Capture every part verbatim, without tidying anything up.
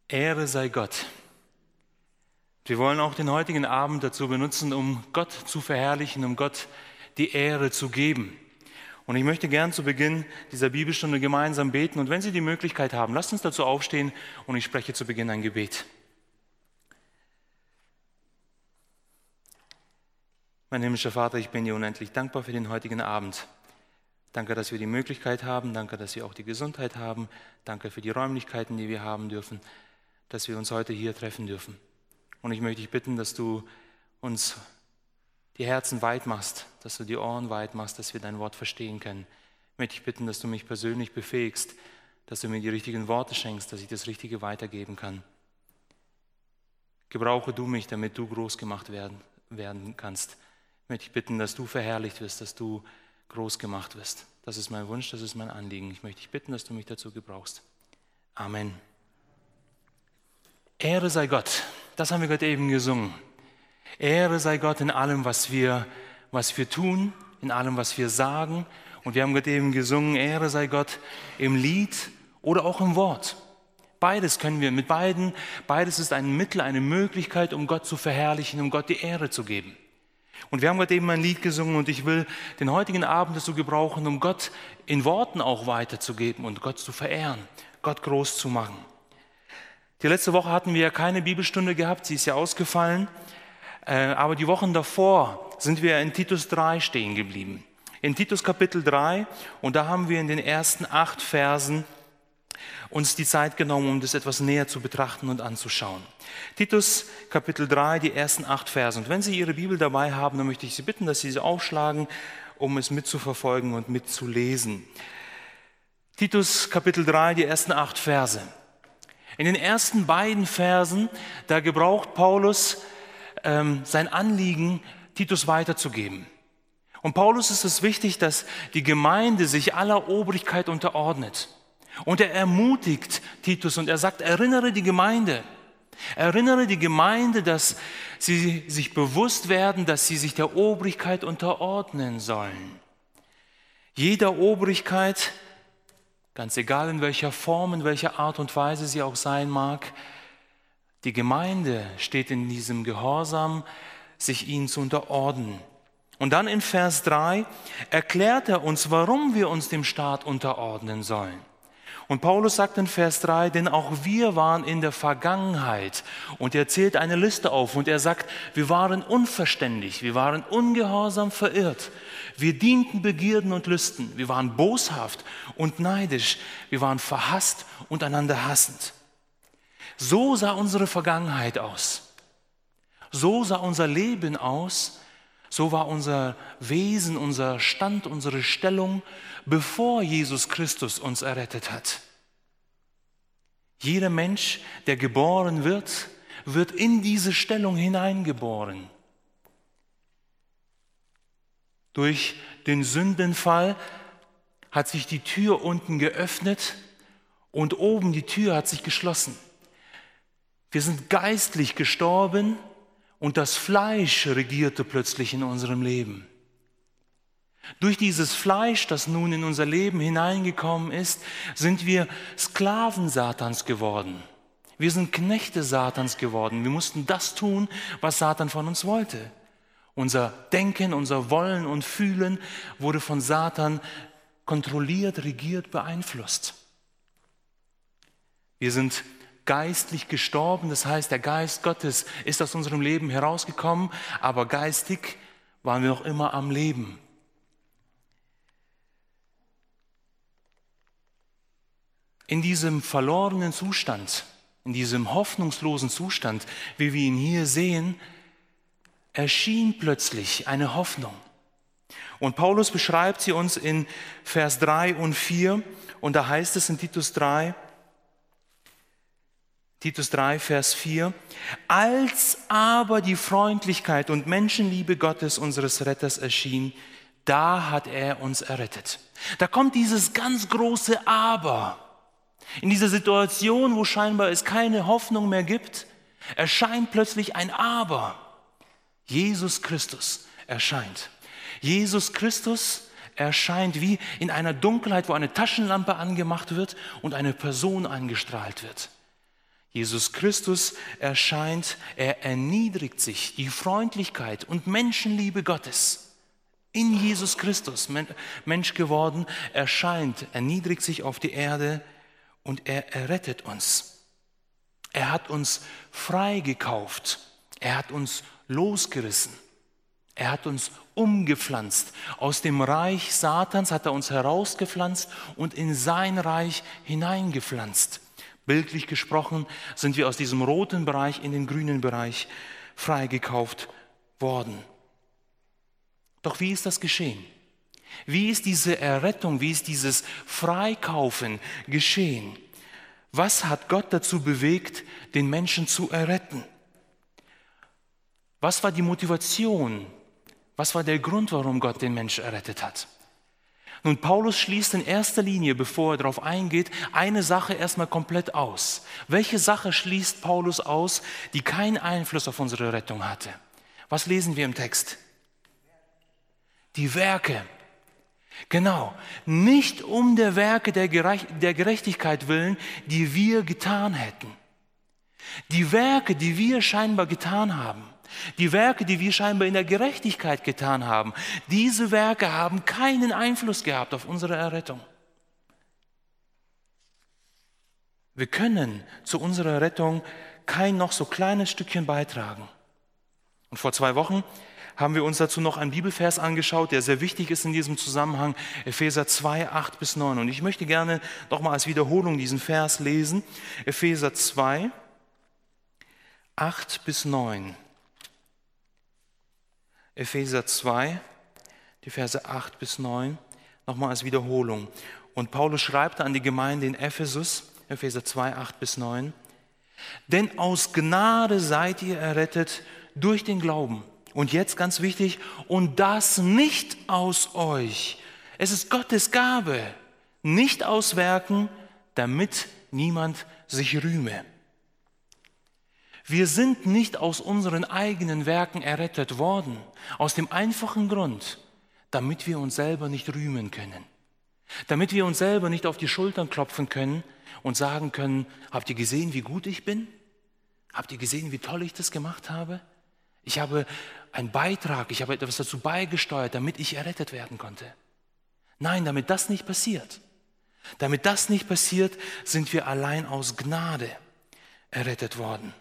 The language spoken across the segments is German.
Ehre sei Gott. Wir wollen auch den heutigen Abend dazu benutzen, um Gott zu verherrlichen, um Gott die Ehre zu geben. Und ich möchte gern zu Beginn dieser Bibelstunde gemeinsam beten. Und wenn Sie die Möglichkeit haben, lasst uns dazu aufstehen und ich spreche zu Beginn ein Gebet. Mein himmlischer Vater, ich bin dir unendlich dankbar für den heutigen Abend. Danke, dass wir die Möglichkeit haben. Danke, dass wir auch die Gesundheit haben. Danke für die Räumlichkeiten, die wir haben dürfen, dass wir uns heute hier treffen dürfen. Und ich möchte dich bitten, dass du uns die Herzen weit machst, dass du die Ohren weit machst, dass wir dein Wort verstehen können. Ich möchte dich bitten, dass du mich persönlich befähigst, dass du mir die richtigen Worte schenkst, dass ich das Richtige weitergeben kann. Gebrauche du mich, damit du groß gemacht werden, werden kannst. Ich möchte dich bitten, dass du verherrlicht wirst, dass du groß gemacht wirst. Das ist mein Wunsch, das ist mein Anliegen. Ich möchte dich bitten, dass du mich dazu gebrauchst. Amen. Ehre sei Gott. Das haben wir gerade eben gesungen. Ehre sei Gott in allem, was wir, was wir tun, in allem, was wir sagen. Und wir haben gerade eben gesungen, Ehre sei Gott im Lied oder auch im Wort. Beides können wir mit beiden. Beides ist ein Mittel, eine Möglichkeit, um Gott zu verherrlichen, um Gott die Ehre zu geben. Und wir haben gerade eben ein Lied gesungen und ich will den heutigen Abend dazu gebrauchen, um Gott in Worten auch weiterzugeben und Gott zu verehren, Gott groß zu machen. Die letzte Woche hatten wir ja keine Bibelstunde gehabt, sie ist ja ausgefallen. Aber die Wochen davor sind wir in Titus drei stehen geblieben. In Titus Kapitel drei, und da haben wir in den ersten acht Versen uns die Zeit genommen, um das etwas näher zu betrachten und anzuschauen. Titus Kapitel drei, die ersten acht Verse. Und wenn Sie Ihre Bibel dabei haben, dann möchte ich Sie bitten, dass Sie sie aufschlagen, um es mitzuverfolgen und mitzulesen. Titus Kapitel drei, die ersten acht Verse. In den ersten beiden Versen, da gebraucht Paulus ähm, sein Anliegen, Titus weiterzugeben. Und Paulus ist es wichtig, dass die Gemeinde sich aller Obrigkeit unterordnet. Und er ermutigt Titus und er sagt, erinnere die Gemeinde, erinnere die Gemeinde, dass sie sich bewusst werden, dass sie sich der Obrigkeit unterordnen sollen. Jeder Obrigkeit, ganz egal in welcher Form, in welcher Art und Weise sie auch sein mag, die Gemeinde steht in diesem Gehorsam, sich ihnen zu unterordnen. Und dann in Vers drei erklärt er uns, warum wir uns dem Staat unterordnen sollen. Und Paulus sagt in Vers drei, denn auch wir waren in der Vergangenheit. Und er zählt eine Liste auf und er sagt, wir waren unverständig, wir waren ungehorsam verirrt. Wir dienten Begierden und Lüsten, wir waren boshaft und neidisch, wir waren verhasst und einander hassend. So sah unsere Vergangenheit aus. So sah unser Leben aus. So war unser Wesen, unser Stand, unsere Stellung, bevor Jesus Christus uns errettet hat. Jeder Mensch, der geboren wird, wird in diese Stellung hineingeboren. Durch den Sündenfall hat sich die Tür unten geöffnet und oben die Tür hat sich geschlossen. Wir sind geistlich gestorben. Und das Fleisch regierte plötzlich in unserem Leben. Durch dieses Fleisch, das nun in unser Leben hineingekommen ist, sind wir Sklaven Satans geworden. Wir sind Knechte Satans geworden. Wir mussten das tun, was Satan von uns wollte. Unser Denken, unser Wollen und Fühlen wurde von Satan kontrolliert, regiert, beeinflusst. Wir sind geistlich gestorben, das heißt, der Geist Gottes ist aus unserem Leben herausgekommen, aber geistig waren wir noch immer am Leben. In diesem verlorenen Zustand, in diesem hoffnungslosen Zustand, wie wir ihn hier sehen, erschien plötzlich eine Hoffnung. Und Paulus beschreibt sie uns in Vers drei und vier, und da heißt es in Titus drei, Titus drei, Vers vier, als aber die Freundlichkeit und Menschenliebe Gottes, unseres Retters, erschien, da hat er uns errettet. Da kommt dieses ganz große Aber. In dieser Situation, wo scheinbar es keine Hoffnung mehr gibt, erscheint plötzlich ein Aber. Jesus Christus erscheint. Jesus Christus erscheint wie in einer Dunkelheit, wo eine Taschenlampe angemacht wird und eine Person angestrahlt wird. Jesus Christus erscheint, er erniedrigt sich, die Freundlichkeit und Menschenliebe Gottes in Jesus Christus, Mensch geworden, erscheint, erniedrigt sich auf die Erde und er errettet uns. Er hat uns freigekauft, er hat uns losgerissen, er hat uns umgepflanzt. Aus dem Reich Satans hat er uns herausgepflanzt und in sein Reich hineingepflanzt. Bildlich gesprochen sind wir aus diesem roten Bereich in den grünen Bereich freigekauft worden. Doch wie ist das geschehen? Wie ist diese Errettung, wie ist dieses Freikaufen geschehen? Was hat Gott dazu bewegt, den Menschen zu erretten? Was war die Motivation? Was war der Grund, warum Gott den Menschen errettet hat? Nun, Paulus schließt in erster Linie, bevor er darauf eingeht, eine Sache erstmal komplett aus. Welche Sache schließt Paulus aus, die keinen Einfluss auf unsere Rettung hatte? Was lesen wir im Text? Die Werke. Genau, nicht um der Werke der Gerechtigkeit willen, die wir getan hätten. Die Werke, die wir scheinbar getan haben, die Werke, die wir scheinbar in der Gerechtigkeit getan haben, diese Werke haben keinen Einfluss gehabt auf unsere Errettung. Wir können zu unserer Rettung kein noch so kleines Stückchen beitragen. Und vor zwei Wochen haben wir uns dazu noch einen Bibelvers angeschaut, der sehr wichtig ist in diesem Zusammenhang, Epheser zwei, acht bis neun. Und ich möchte gerne nochmal als Wiederholung diesen Vers lesen, Epheser zwei, acht bis neun. Epheser zwei, die Verse acht bis neun, nochmal als Wiederholung. Und Paulus schreibt an die Gemeinde in Ephesus, Epheser zwei, acht bis neun, denn aus Gnade seid ihr errettet durch den Glauben. Und jetzt ganz wichtig, und das nicht aus euch. Es ist Gottes Gabe, nicht aus Werken, damit niemand sich rühme. Wir sind nicht aus unseren eigenen Werken errettet worden, aus dem einfachen Grund, damit wir uns selber nicht rühmen können, damit wir uns selber nicht auf die Schultern klopfen können und sagen können, habt ihr gesehen, wie gut ich bin? Habt ihr gesehen, wie toll ich das gemacht habe? Ich habe einen Beitrag, ich habe etwas dazu beigesteuert, damit ich errettet werden konnte. Nein, damit das nicht passiert, damit das nicht passiert, sind wir allein aus Gnade errettet worden.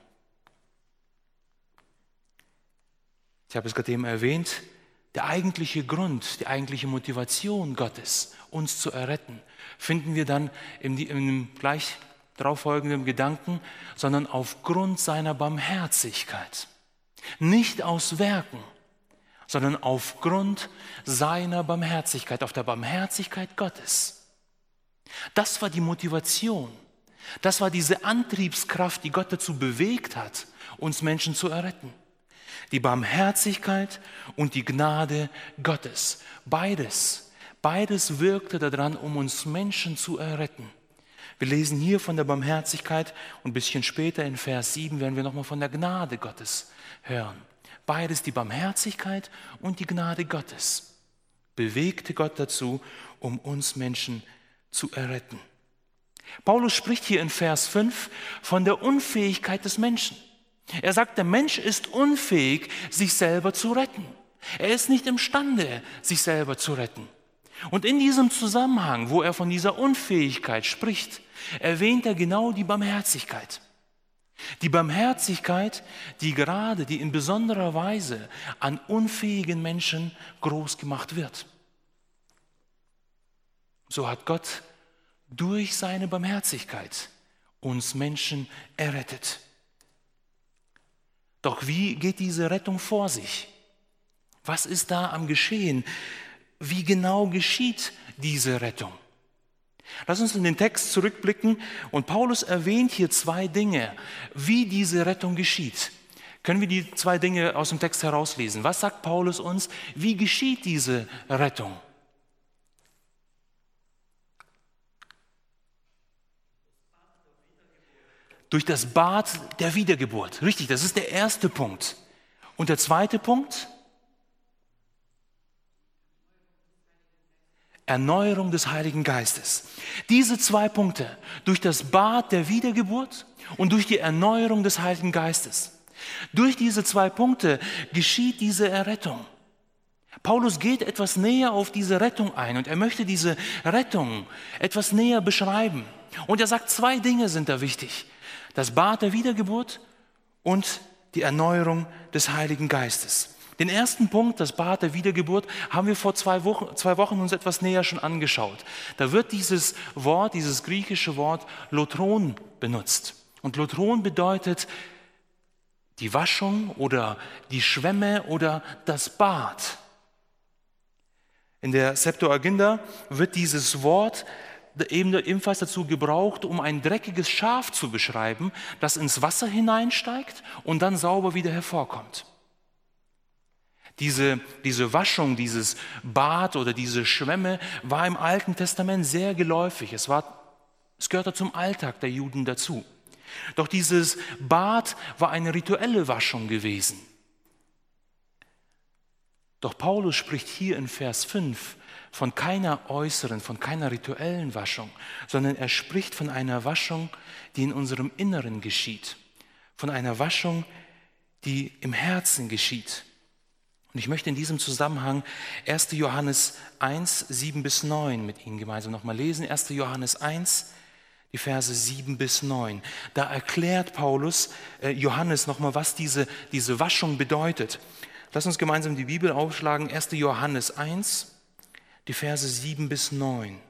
Ich habe es gerade eben erwähnt, der eigentliche Grund, die eigentliche Motivation Gottes, uns zu erretten, finden wir dann im, im gleich darauf folgenden Gedanken, sondern aufgrund seiner Barmherzigkeit. Nicht aus Werken, sondern aufgrund seiner Barmherzigkeit, auf der Barmherzigkeit Gottes. Das war die Motivation, das war diese Antriebskraft, die Gott dazu bewegt hat, uns Menschen zu erretten. Die Barmherzigkeit und die Gnade Gottes. Beides, beides wirkte daran, um uns Menschen zu erretten. Wir lesen hier von der Barmherzigkeit und ein bisschen später in Vers sieben werden wir nochmal von der Gnade Gottes hören. Beides, die Barmherzigkeit und die Gnade Gottes, bewegte Gott dazu, um uns Menschen zu erretten. Paulus spricht hier in Vers fünf von der Unfähigkeit des Menschen. Er sagt, der Mensch ist unfähig, sich selber zu retten. Er ist nicht imstande, sich selber zu retten. Und in diesem Zusammenhang, wo er von dieser Unfähigkeit spricht, erwähnt er genau die Barmherzigkeit. Die Barmherzigkeit, die gerade, die in besonderer Weise an unfähigen Menschen groß gemacht wird. So hat Gott durch seine Barmherzigkeit uns Menschen errettet. Doch wie geht diese Rettung vor sich? Was ist da am Geschehen? Wie genau geschieht diese Rettung? Lass uns in den Text zurückblicken und Paulus erwähnt hier zwei Dinge, wie diese Rettung geschieht. Können wir die zwei Dinge aus dem Text herauslesen? Was sagt Paulus uns? Wie geschieht diese Rettung? Durch das Bad der Wiedergeburt. Richtig, das ist der erste Punkt. Und der zweite Punkt? Erneuerung des Heiligen Geistes. Diese zwei Punkte, durch das Bad der Wiedergeburt und durch die Erneuerung des Heiligen Geistes. Durch diese zwei Punkte geschieht diese Errettung. Paulus geht etwas näher auf diese Rettung ein und er möchte diese Rettung etwas näher beschreiben. Und er sagt, zwei Dinge sind da wichtig. Das Bad der Wiedergeburt und die Erneuerung des Heiligen Geistes. Den ersten Punkt, das Bad der Wiedergeburt, haben wir vor zwei Wochen, zwei Wochen uns etwas näher schon angeschaut. Da wird dieses Wort, dieses griechische Wort Lotron benutzt. Und Lotron bedeutet die Waschung oder die Schwemme oder das Bad. In der Septuaginta wird dieses Wort eben ebenfalls dazu gebraucht, um ein dreckiges Schaf zu beschreiben, das ins Wasser hineinsteigt und dann sauber wieder hervorkommt. Diese, diese Waschung, dieses Bad oder diese Schwemme war im Alten Testament sehr geläufig. Es, war, es gehörte zum Alltag der Juden dazu. Doch dieses Bad war eine rituelle Waschung gewesen. Doch Paulus spricht hier in Vers fünf von keiner äußeren, von keiner rituellen Waschung, sondern er spricht von einer Waschung, die in unserem Inneren geschieht. Von einer Waschung, die im Herzen geschieht. Und ich möchte in diesem Zusammenhang erster Johannes eins, sieben bis neun mit Ihnen gemeinsam nochmal lesen. erster Johannes eins, die Verse sieben bis neun. Da erklärt Paulus, äh, Johannes nochmal, was diese, diese Waschung bedeutet. Lass uns gemeinsam die Bibel aufschlagen. erster Johannes eins, die Verse sieben bis neun.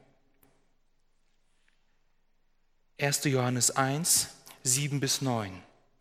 erster Johannes eins, sieben bis neun.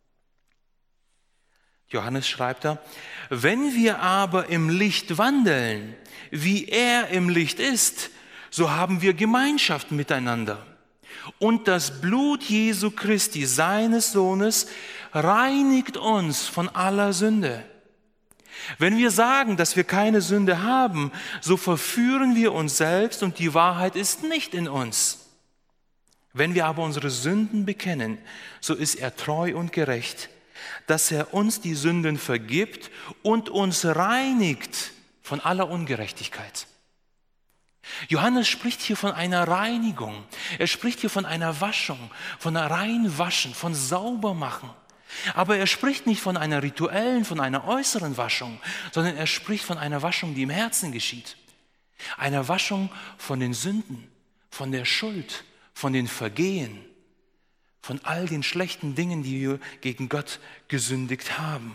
Johannes schreibt da, wenn wir aber im Licht wandeln, wie er im Licht ist, so haben wir Gemeinschaft miteinander. Und das Blut Jesu Christi, seines Sohnes, reinigt uns von aller Sünde. Wenn wir sagen, dass wir keine Sünde haben, so verführen wir uns selbst und die Wahrheit ist nicht in uns. Wenn wir aber unsere Sünden bekennen, so ist er treu und gerecht, dass er uns die Sünden vergibt und uns reinigt von aller Ungerechtigkeit. Johannes spricht hier von einer Reinigung. Er spricht hier von einer Waschung, von einer Reinwaschen, von Saubermachen. Aber er spricht nicht von einer rituellen, von einer äußeren Waschung, sondern er spricht von einer Waschung, die im Herzen geschieht. Einer Waschung von den Sünden, von der Schuld, von den Vergehen, von all den schlechten Dingen, die wir gegen Gott gesündigt haben.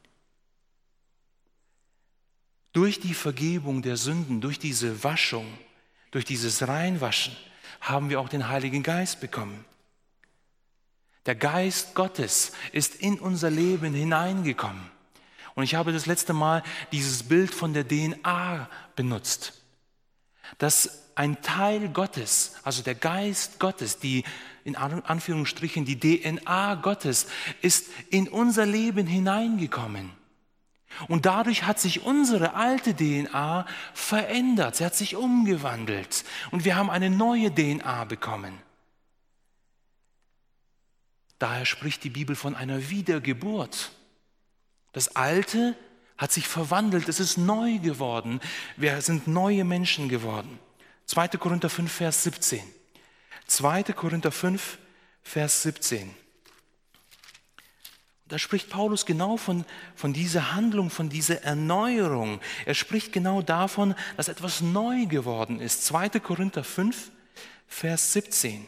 Durch die Vergebung der Sünden, durch diese Waschung, durch dieses Reinwaschen haben wir auch den Heiligen Geist bekommen. Der Geist Gottes ist in unser Leben hineingekommen. Und ich habe das letzte Mal dieses Bild von der D N A benutzt. Dass ein Teil Gottes, also der Geist Gottes, die in Anführungsstrichen die D N A Gottes, ist in unser Leben hineingekommen. Und dadurch hat sich unsere alte D N A verändert, sie hat sich umgewandelt und wir haben eine neue D N A bekommen. Daher spricht die Bibel von einer Wiedergeburt. Das Alte hat sich verwandelt, es ist neu geworden, wir sind neue Menschen geworden. zweiter Korinther fünf, Vers siebzehn. zweiter Korinther fünf, Vers siebzehn. Da spricht Paulus genau von, von dieser Handlung, von dieser Erneuerung. Er spricht genau davon, dass etwas neu geworden ist. zweiter Korinther fünf, Vers siebzehn.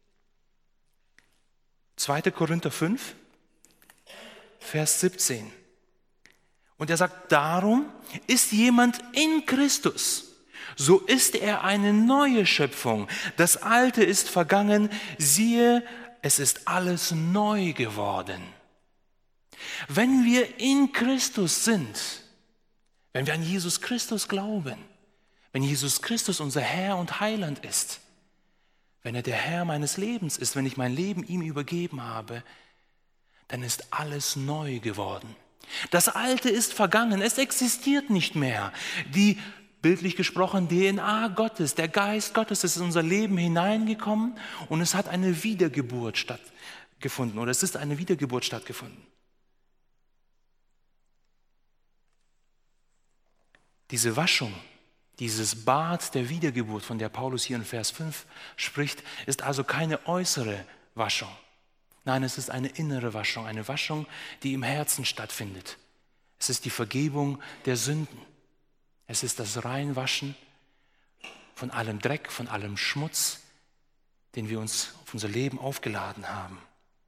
zweiter Korinther fünf, Vers siebzehn. Und er sagt, darum ist jemand in Christus, so ist er eine neue Schöpfung. Das Alte ist vergangen, siehe, es ist alles neu geworden. Wenn wir in Christus sind, wenn wir an Jesus Christus glauben, wenn Jesus Christus unser Herr und Heiland ist, wenn er der Herr meines Lebens ist, wenn ich mein Leben ihm übergeben habe, dann ist alles neu geworden. Das Alte ist vergangen, es existiert nicht mehr. Die, bildlich gesprochen, D N A Gottes, der Geist Gottes ist in unser Leben hineingekommen und es hat eine Wiedergeburt stattgefunden oder es ist eine Wiedergeburt stattgefunden. Diese Waschung, Dieses Bad der Wiedergeburt, von der Paulus hier in Vers fünf spricht, ist also keine äußere Waschung. Nein, es ist eine innere Waschung, eine Waschung, die im Herzen stattfindet. Es ist die Vergebung der Sünden. Es ist das Reinwaschen von allem Dreck, von allem Schmutz, den wir uns auf unser Leben aufgeladen haben.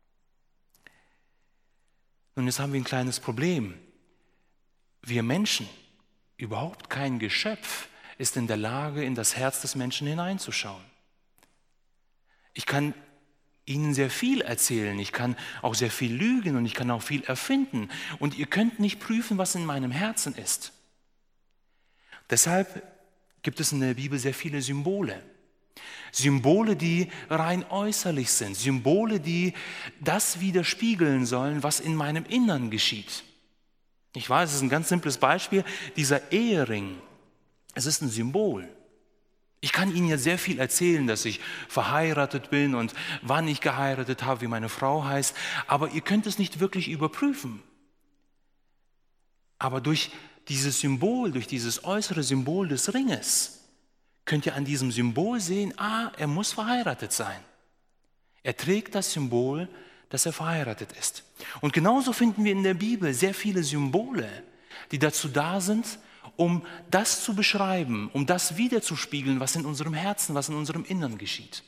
Nun, jetzt haben wir ein kleines Problem. Wir Menschen, überhaupt kein Geschöpf, ist in der Lage, in das Herz des Menschen hineinzuschauen. Ich kann Ihnen sehr viel erzählen, ich kann auch sehr viel lügen und ich kann auch viel erfinden. Und ihr könnt nicht prüfen, was in meinem Herzen ist. Deshalb gibt es in der Bibel sehr viele Symbole. Symbole, die rein äußerlich sind. Symbole, die das widerspiegeln sollen, was in meinem Innern geschieht. Ich weiß, es ist ein ganz simples Beispiel. Dieser Ehering, es ist ein Symbol. Ich kann Ihnen ja sehr viel erzählen, dass ich verheiratet bin und wann ich geheiratet habe, wie meine Frau heißt. Aber ihr könnt es nicht wirklich überprüfen. Aber durch dieses Symbol, durch dieses äußere Symbol des Ringes, könnt ihr an diesem Symbol sehen, ah, er muss verheiratet sein. Er trägt das Symbol, dass er verheiratet ist. Und genauso finden wir in der Bibel sehr viele Symbole, die dazu da sind, um das zu beschreiben, um das wiederzuspiegeln, was in unserem Herzen, was in unserem Innern geschieht.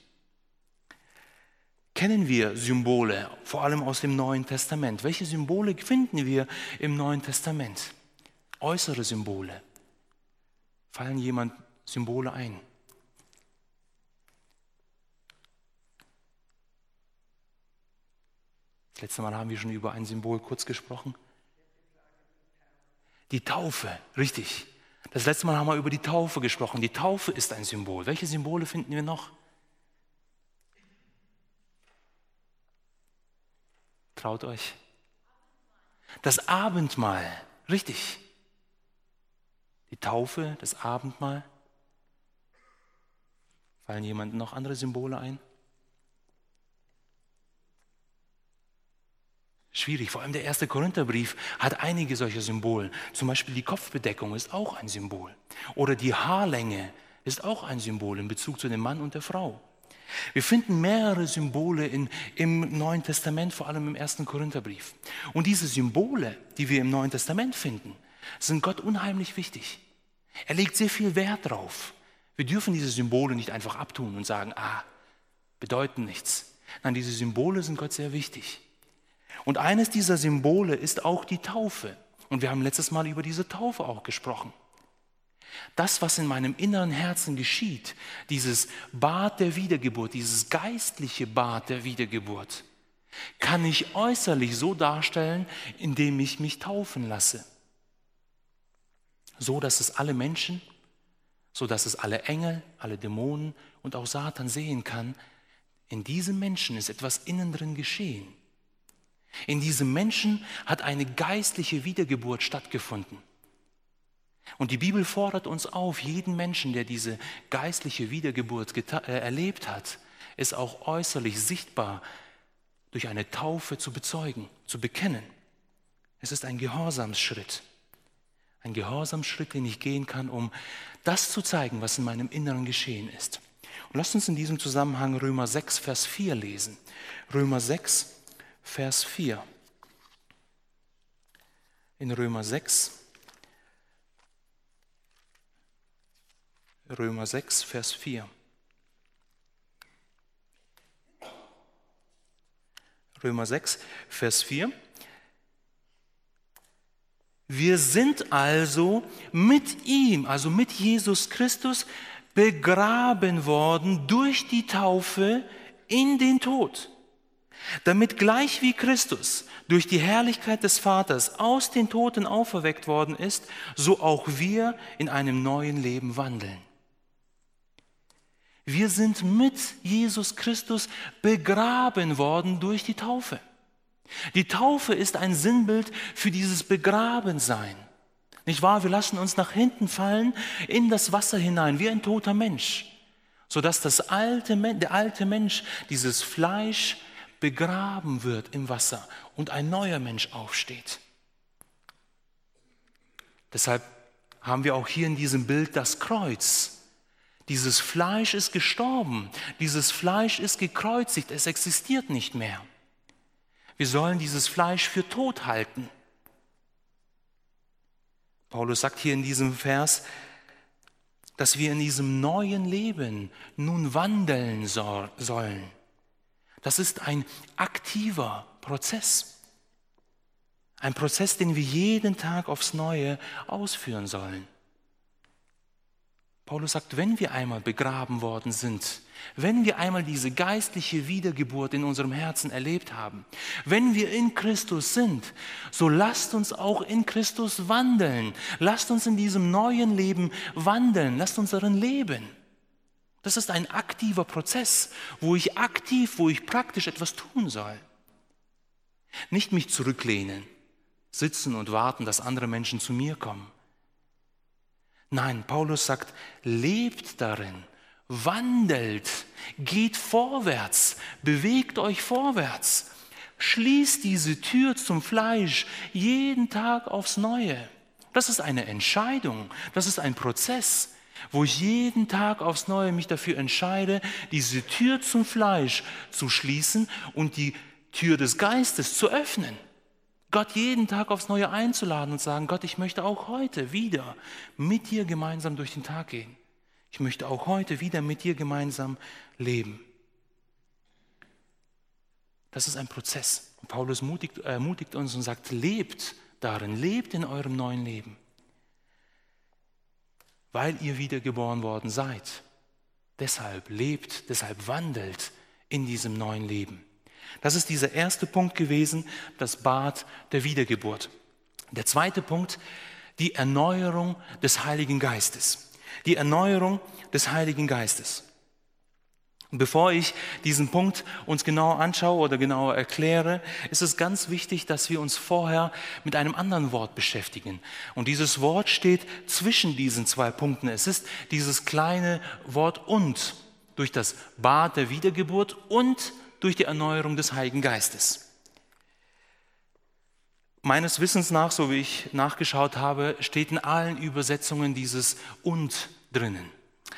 Kennen wir Symbole, vor allem aus dem Neuen Testament? Welche Symbole finden wir im Neuen Testament? Äußere Symbole. Fallen jemand Symbole ein? Das letzte Mal haben wir schon über ein Symbol kurz gesprochen. Die Taufe, richtig. Das letzte Mal haben wir über die Taufe gesprochen. Die Taufe ist ein Symbol. Welche Symbole finden wir noch? Traut euch. Das Abendmahl, richtig. Die Taufe, das Abendmahl. Fallen jemandem noch andere Symbole ein? Schwierig, vor allem der erste Korintherbrief hat einige solcher Symbole. Zum Beispiel die Kopfbedeckung ist auch ein Symbol. Oder die Haarlänge ist auch ein Symbol in Bezug zu dem Mann und der Frau. Wir finden mehrere Symbole in, im Neuen Testament, vor allem im ersten Korintherbrief. Und diese Symbole, die wir im Neuen Testament finden, sind Gott unheimlich wichtig. Er legt sehr viel Wert drauf. Wir dürfen diese Symbole nicht einfach abtun und sagen, ah, bedeuten nichts. Nein, diese Symbole sind Gott sehr wichtig. Und eines dieser Symbole ist auch die Taufe. Und wir haben letztes Mal über diese Taufe auch gesprochen. Das, was in meinem inneren Herzen geschieht, dieses Bad der Wiedergeburt, dieses geistliche Bad der Wiedergeburt, kann ich äußerlich so darstellen, indem ich mich taufen lasse. So, dass es alle Menschen, so dass es alle Engel, alle Dämonen und auch Satan sehen kann, in diesem Menschen ist etwas innen drin geschehen. In diesem Menschen hat eine geistliche Wiedergeburt stattgefunden. Und die Bibel fordert uns auf, jeden Menschen, der diese geistliche Wiedergeburt geta- äh, erlebt hat, es auch äußerlich sichtbar durch eine Taufe zu bezeugen, zu bekennen. Es ist ein Gehorsamsschritt. Ein Gehorsamsschritt, den ich gehen kann, um das zu zeigen, was in meinem Inneren geschehen ist. Und lasst uns in diesem Zusammenhang Römer sechs, Vers vier lesen. Römer sechs, Vers vier. In Römer sechs, Römer sechs, Vers vier. Römer sechs, Vers vier. Wir sind also mit ihm, also mit Jesus Christus, begraben worden durch die Taufe in den Tod, damit gleich wie Christus durch die Herrlichkeit des Vaters aus den Toten auferweckt worden ist, so auch wir in einem neuen Leben wandeln. Wir sind mit Jesus Christus begraben worden durch die Taufe. Die Taufe ist ein Sinnbild für dieses Begrabensein. Nicht wahr? Wir lassen uns nach hinten fallen in das Wasser hinein, wie ein toter Mensch, sodass das alte, der alte Mensch, dieses Fleisch, begraben wird im Wasser und ein neuer Mensch aufsteht. Deshalb haben wir auch hier in diesem Bild das Kreuz. Dieses Fleisch ist gestorben, dieses Fleisch ist gekreuzigt, es existiert nicht mehr. Wir sollen dieses Fleisch für tot halten. Paulus sagt hier in diesem Vers, dass wir in diesem neuen Leben nun wandeln so- sollen. Das ist ein aktiver Prozess. Ein Prozess, den wir jeden Tag aufs Neue ausführen sollen. Paulus sagt, wenn wir einmal begraben worden sind, wenn wir einmal diese geistliche Wiedergeburt in unserem Herzen erlebt haben, wenn wir in Christus sind, so lasst uns auch in Christus wandeln. Lasst uns in diesem neuen Leben wandeln. Lasst uns darin leben. Das ist ein aktiver Prozess, wo ich aktiv, wo ich praktisch etwas tun soll. Nicht mich zurücklehnen, sitzen und warten, dass andere Menschen zu mir kommen. Nein, Paulus sagt, lebt darin, wandelt, geht vorwärts, bewegt euch vorwärts, schließt diese Tür zum Fleisch jeden Tag aufs Neue. Das ist eine Entscheidung, das ist ein Prozess, wo ich jeden Tag aufs Neue mich dafür entscheide, diese Tür zum Fleisch zu schließen und die Tür des Geistes zu öffnen. Gott jeden Tag aufs Neue einzuladen und sagen, Gott, ich möchte auch heute wieder mit dir gemeinsam durch den Tag gehen. Ich möchte auch heute wieder mit dir gemeinsam leben. Das ist ein Prozess. Und Paulus mutigt, ermutigt uns und sagt, lebt darin, lebt in eurem neuen Leben. Weil ihr wiedergeboren worden seid. Deshalb lebt, deshalb wandelt in diesem neuen Leben. Das ist dieser erste Punkt gewesen, das Bad der Wiedergeburt. Der zweite Punkt, die Erneuerung des Heiligen Geistes. Die Erneuerung des Heiligen Geistes. Und bevor ich diesen Punkt uns genau anschaue oder genauer erkläre, ist es ganz wichtig, dass wir uns vorher mit einem anderen Wort beschäftigen. Und dieses Wort steht zwischen diesen zwei Punkten. Es ist dieses kleine Wort und, durch das Bad der Wiedergeburt und durch die Erneuerung des Heiligen Geistes. Meines Wissens nach, so wie ich nachgeschaut habe, steht in allen Übersetzungen dieses und drinnen.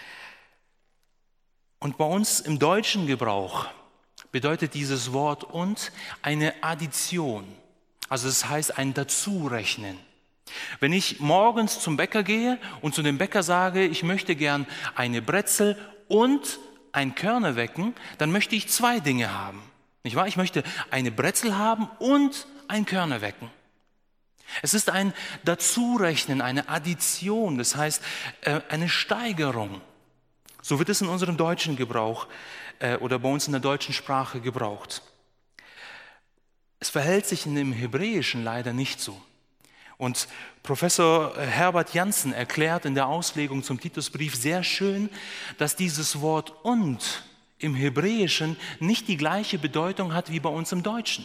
Und bei uns im deutschen Gebrauch bedeutet dieses Wort und eine Addition. Also das heißt ein Dazurechnen. Wenn ich morgens zum Bäcker gehe und zu dem Bäcker sage, ich möchte gern eine Brezel und ein Körner wecken, dann möchte ich zwei Dinge haben. Nicht wahr? Ich möchte eine Brezel haben und ein Körner wecken. Es ist ein Dazurechnen, eine Addition, das heißt eine Steigerung. So wird es in unserem deutschen Gebrauch äh, oder bei uns in der deutschen Sprache gebraucht. Es verhält sich in dem Hebräischen leider nicht so. Und Professor Herbert Janssen erklärt in der Auslegung zum Titusbrief sehr schön, dass dieses Wort und im Hebräischen nicht die gleiche Bedeutung hat wie bei uns im Deutschen.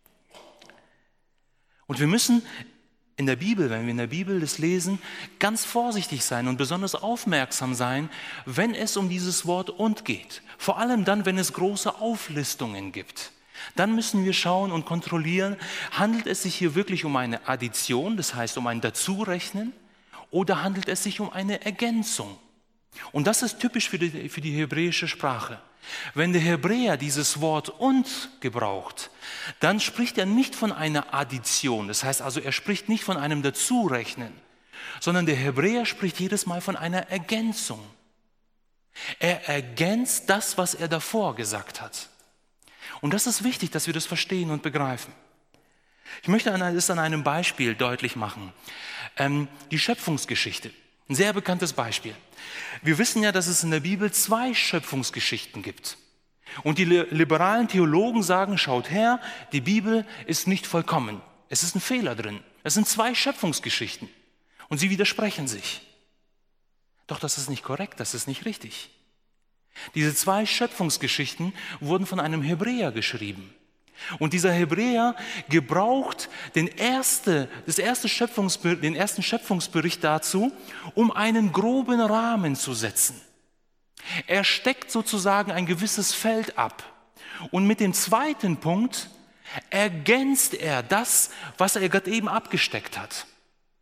Und wir müssen in der Bibel, wenn wir in der Bibel das lesen, ganz vorsichtig sein und besonders aufmerksam sein, wenn es um dieses Wort und geht. Vor allem dann, wenn es große Auflistungen gibt. Dann müssen wir schauen und kontrollieren, handelt es sich hier wirklich um eine Addition, das heißt um ein Dazurechnen, oder handelt es sich um eine Ergänzung? Und das ist typisch für die, für die hebräische Sprache. Wenn der Hebräer dieses Wort und gebraucht, dann spricht er nicht von einer Addition, das heißt also, er spricht nicht von einem Dazurechnen, sondern der Hebräer spricht jedes Mal von einer Ergänzung. Er ergänzt das, was er davor gesagt hat. Und das ist wichtig, dass wir das verstehen und begreifen. Ich möchte es an einem Beispiel deutlich machen. Ähm, die Schöpfungsgeschichte, ein sehr bekanntes Beispiel. Wir wissen ja, dass es in der Bibel zwei Schöpfungsgeschichten gibt. Und die liberalen Theologen sagen, schaut her, die Bibel ist nicht vollkommen. Es ist ein Fehler drin. Es sind zwei Schöpfungsgeschichten. Und sie widersprechen sich. Doch das ist nicht korrekt, das ist nicht richtig. Diese zwei Schöpfungsgeschichten wurden von einem Hebräer geschrieben. Und dieser Hebräer gebraucht den, erste, das erste Schöpfungsbericht, den ersten Schöpfungsbericht dazu, um einen groben Rahmen zu setzen. Er steckt sozusagen ein gewisses Feld ab. Und mit dem zweiten Punkt ergänzt er das, was er gerade eben abgesteckt hat.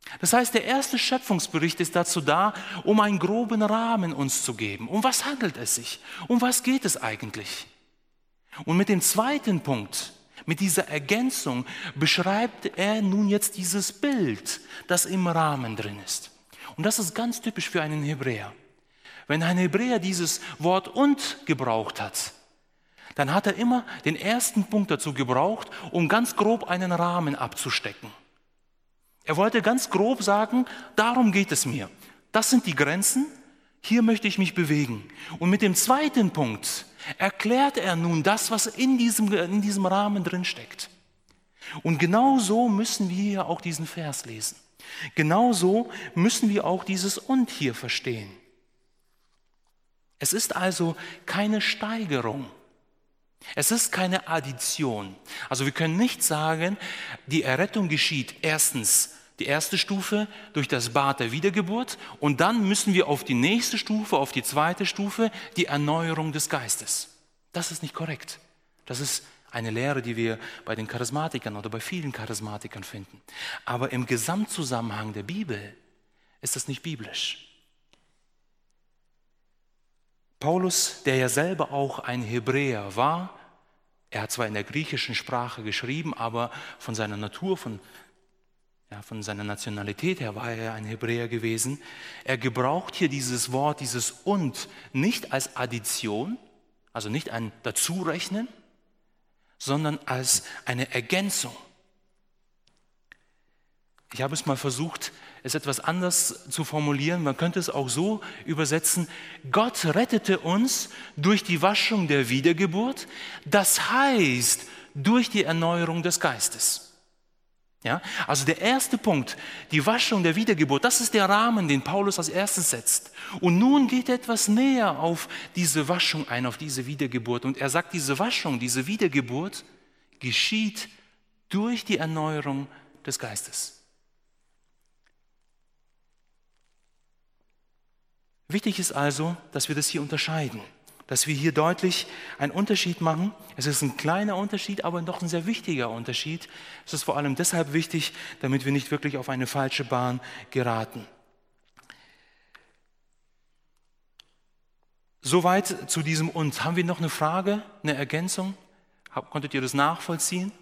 Das heißt, der erste Schöpfungsbericht ist dazu da, um einen groben Rahmen uns zu geben. Um was handelt es sich? Um was geht es eigentlich? Und mit dem zweiten Punkt, mit dieser Ergänzung, beschreibt er nun jetzt dieses Bild, das im Rahmen drin ist. Und das ist ganz typisch für einen Hebräer. Wenn ein Hebräer dieses Wort und gebraucht hat, dann hat er immer den ersten Punkt dazu gebraucht, um ganz grob einen Rahmen abzustecken. Er wollte ganz grob sagen, darum geht es mir. Das sind die Grenzen, hier möchte ich mich bewegen. Und mit dem zweiten Punkt erklärt er nun das, was in diesem, in diesem Rahmen drin steckt. Und genau so müssen wir hier auch diesen Vers lesen. Genau so müssen wir auch dieses und hier verstehen. Es ist also keine Steigerung. Es ist keine Addition. Also wir können nicht sagen, die Errettung geschieht erstens die erste Stufe durch das Bad der Wiedergeburt und dann müssen wir auf die nächste Stufe, auf die zweite Stufe, die Erneuerung des Geistes. Das ist nicht korrekt. Das ist eine Lehre, die wir bei den Charismatikern oder bei vielen Charismatikern finden. Aber im Gesamtzusammenhang der Bibel ist das nicht biblisch. Paulus, der ja selber auch ein Hebräer war, er hat zwar in der griechischen Sprache geschrieben, aber von seiner Natur, von, ja, von seiner Nationalität her war er ein Hebräer gewesen. Er gebraucht hier dieses Wort, dieses und, nicht als Addition, also nicht ein Dazurechnen, sondern als eine Ergänzung. Ich habe es mal versucht, es etwas anders zu formulieren. Man könnte es auch so übersetzen: Gott rettete uns durch die Waschung der Wiedergeburt, das heißt durch die Erneuerung des Geistes. Ja? Also der erste Punkt, die Waschung der Wiedergeburt, das ist der Rahmen, den Paulus als erstes setzt. Und nun geht er etwas näher auf diese Waschung ein, auf diese Wiedergeburt. Und er sagt, diese Waschung, diese Wiedergeburt geschieht durch die Erneuerung des Geistes. Wichtig ist also, dass wir das hier unterscheiden, dass wir hier deutlich einen Unterschied machen. Es ist ein kleiner Unterschied, aber doch ein sehr wichtiger Unterschied. Es ist vor allem deshalb wichtig, damit wir nicht wirklich auf eine falsche Bahn geraten. Soweit zu diesem und. Haben wir noch eine Frage, eine Ergänzung? Konntet ihr das nachvollziehen?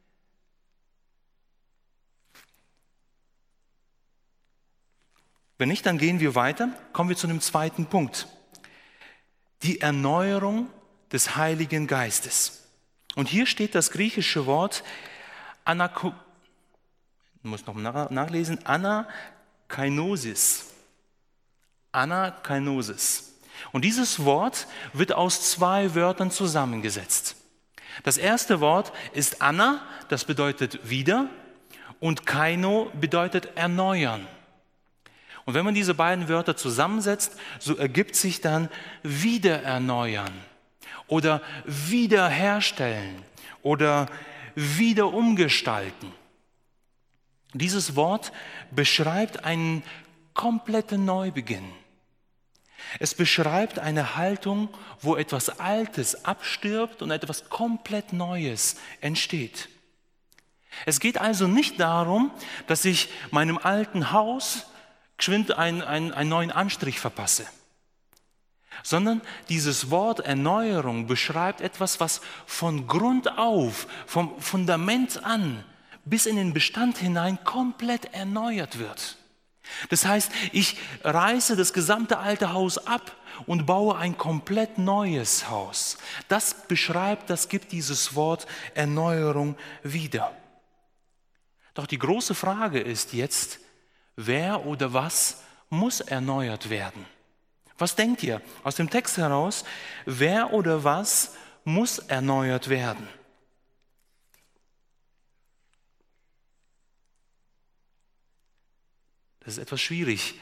Wenn nicht, dann gehen wir weiter. Kommen wir zu einem zweiten Punkt. Die Erneuerung des Heiligen Geistes. Und hier steht das griechische Wort Anako, ich muss noch nachlesen, Anakainosis. Anakainosis. Und dieses Wort wird aus zwei Wörtern zusammengesetzt. Das erste Wort ist Anna, das bedeutet wieder, und Kaino bedeutet erneuern. Und wenn man diese beiden Wörter zusammensetzt, so ergibt sich dann wieder erneuern oder wiederherstellen oder wieder umgestalten. Dieses Wort beschreibt einen kompletten Neubeginn. Es beschreibt eine Haltung, wo etwas Altes abstirbt und etwas komplett Neues entsteht. Es geht also nicht darum, dass ich meinem alten Haus geschwind einen, einen, einen neuen Anstrich verpasse, sondern dieses Wort Erneuerung beschreibt etwas, was von Grund auf, vom Fundament an bis in den Bestand hinein komplett erneuert wird. Das heißt, ich reiße das gesamte alte Haus ab und baue ein komplett neues Haus. Das beschreibt, das gibt dieses Wort Erneuerung wieder. Doch die große Frage ist jetzt, wer oder was muss erneuert werden? Was denkt ihr aus dem Text heraus? Wer oder was muss erneuert werden? Das ist etwas schwierig.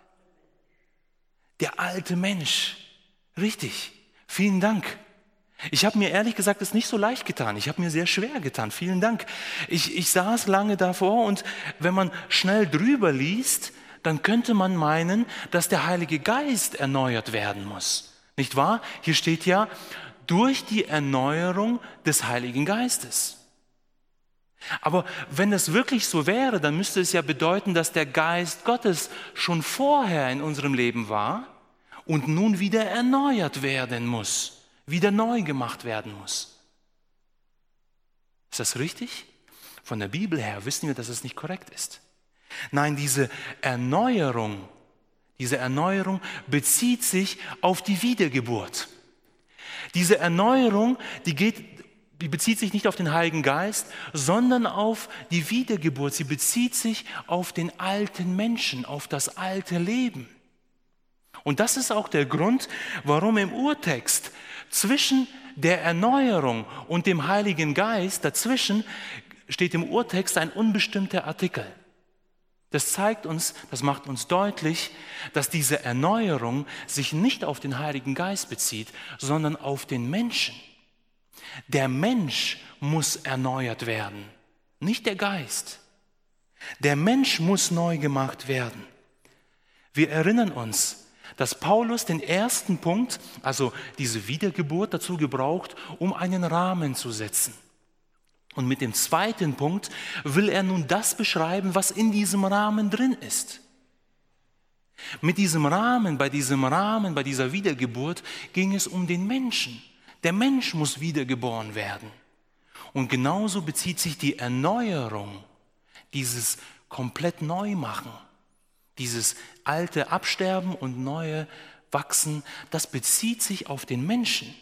Der alte Mensch. Richtig. Vielen Dank. Ich habe mir ehrlich gesagt es nicht so leicht getan. Ich habe mir sehr schwer getan. Vielen Dank. Ich, ich saß lange davor und wenn man schnell drüber liest, dann könnte man meinen, dass der Heilige Geist erneuert werden muss. Nicht wahr? Hier steht ja, durch die Erneuerung des Heiligen Geistes. Aber wenn es wirklich so wäre, dann müsste es ja bedeuten, dass der Geist Gottes schon vorher in unserem Leben war und nun wieder erneuert werden muss, wieder neu gemacht werden muss. Ist das richtig? Von der Bibel her wissen wir, dass es nicht korrekt ist. Nein, diese Erneuerung, diese Erneuerung bezieht sich auf die Wiedergeburt. Diese Erneuerung, die geht, die bezieht sich nicht auf den Heiligen Geist, sondern auf die Wiedergeburt. Sie bezieht sich auf den alten Menschen, auf das alte Leben. Und das ist auch der Grund, warum im Urtext zwischen der Erneuerung und dem Heiligen Geist, dazwischen steht im Urtext ein unbestimmter Artikel. Das zeigt uns, das macht uns deutlich, dass diese Erneuerung sich nicht auf den Heiligen Geist bezieht, sondern auf den Menschen. Der Mensch muss erneuert werden, nicht der Geist. Der Mensch muss neu gemacht werden. Wir erinnern uns, dass Paulus den ersten Punkt, also diese Wiedergeburt, dazu gebraucht, um einen Rahmen zu setzen. Und mit dem zweiten Punkt will er nun das beschreiben, was in diesem Rahmen drin ist. Mit diesem Rahmen, bei diesem Rahmen, bei dieser Wiedergeburt ging es um den Menschen. Der Mensch muss wiedergeboren werden. Und genauso bezieht sich die Erneuerung, dieses komplett Neumachen, dieses alte Absterben und neue Wachsen, das bezieht sich auf den Menschen.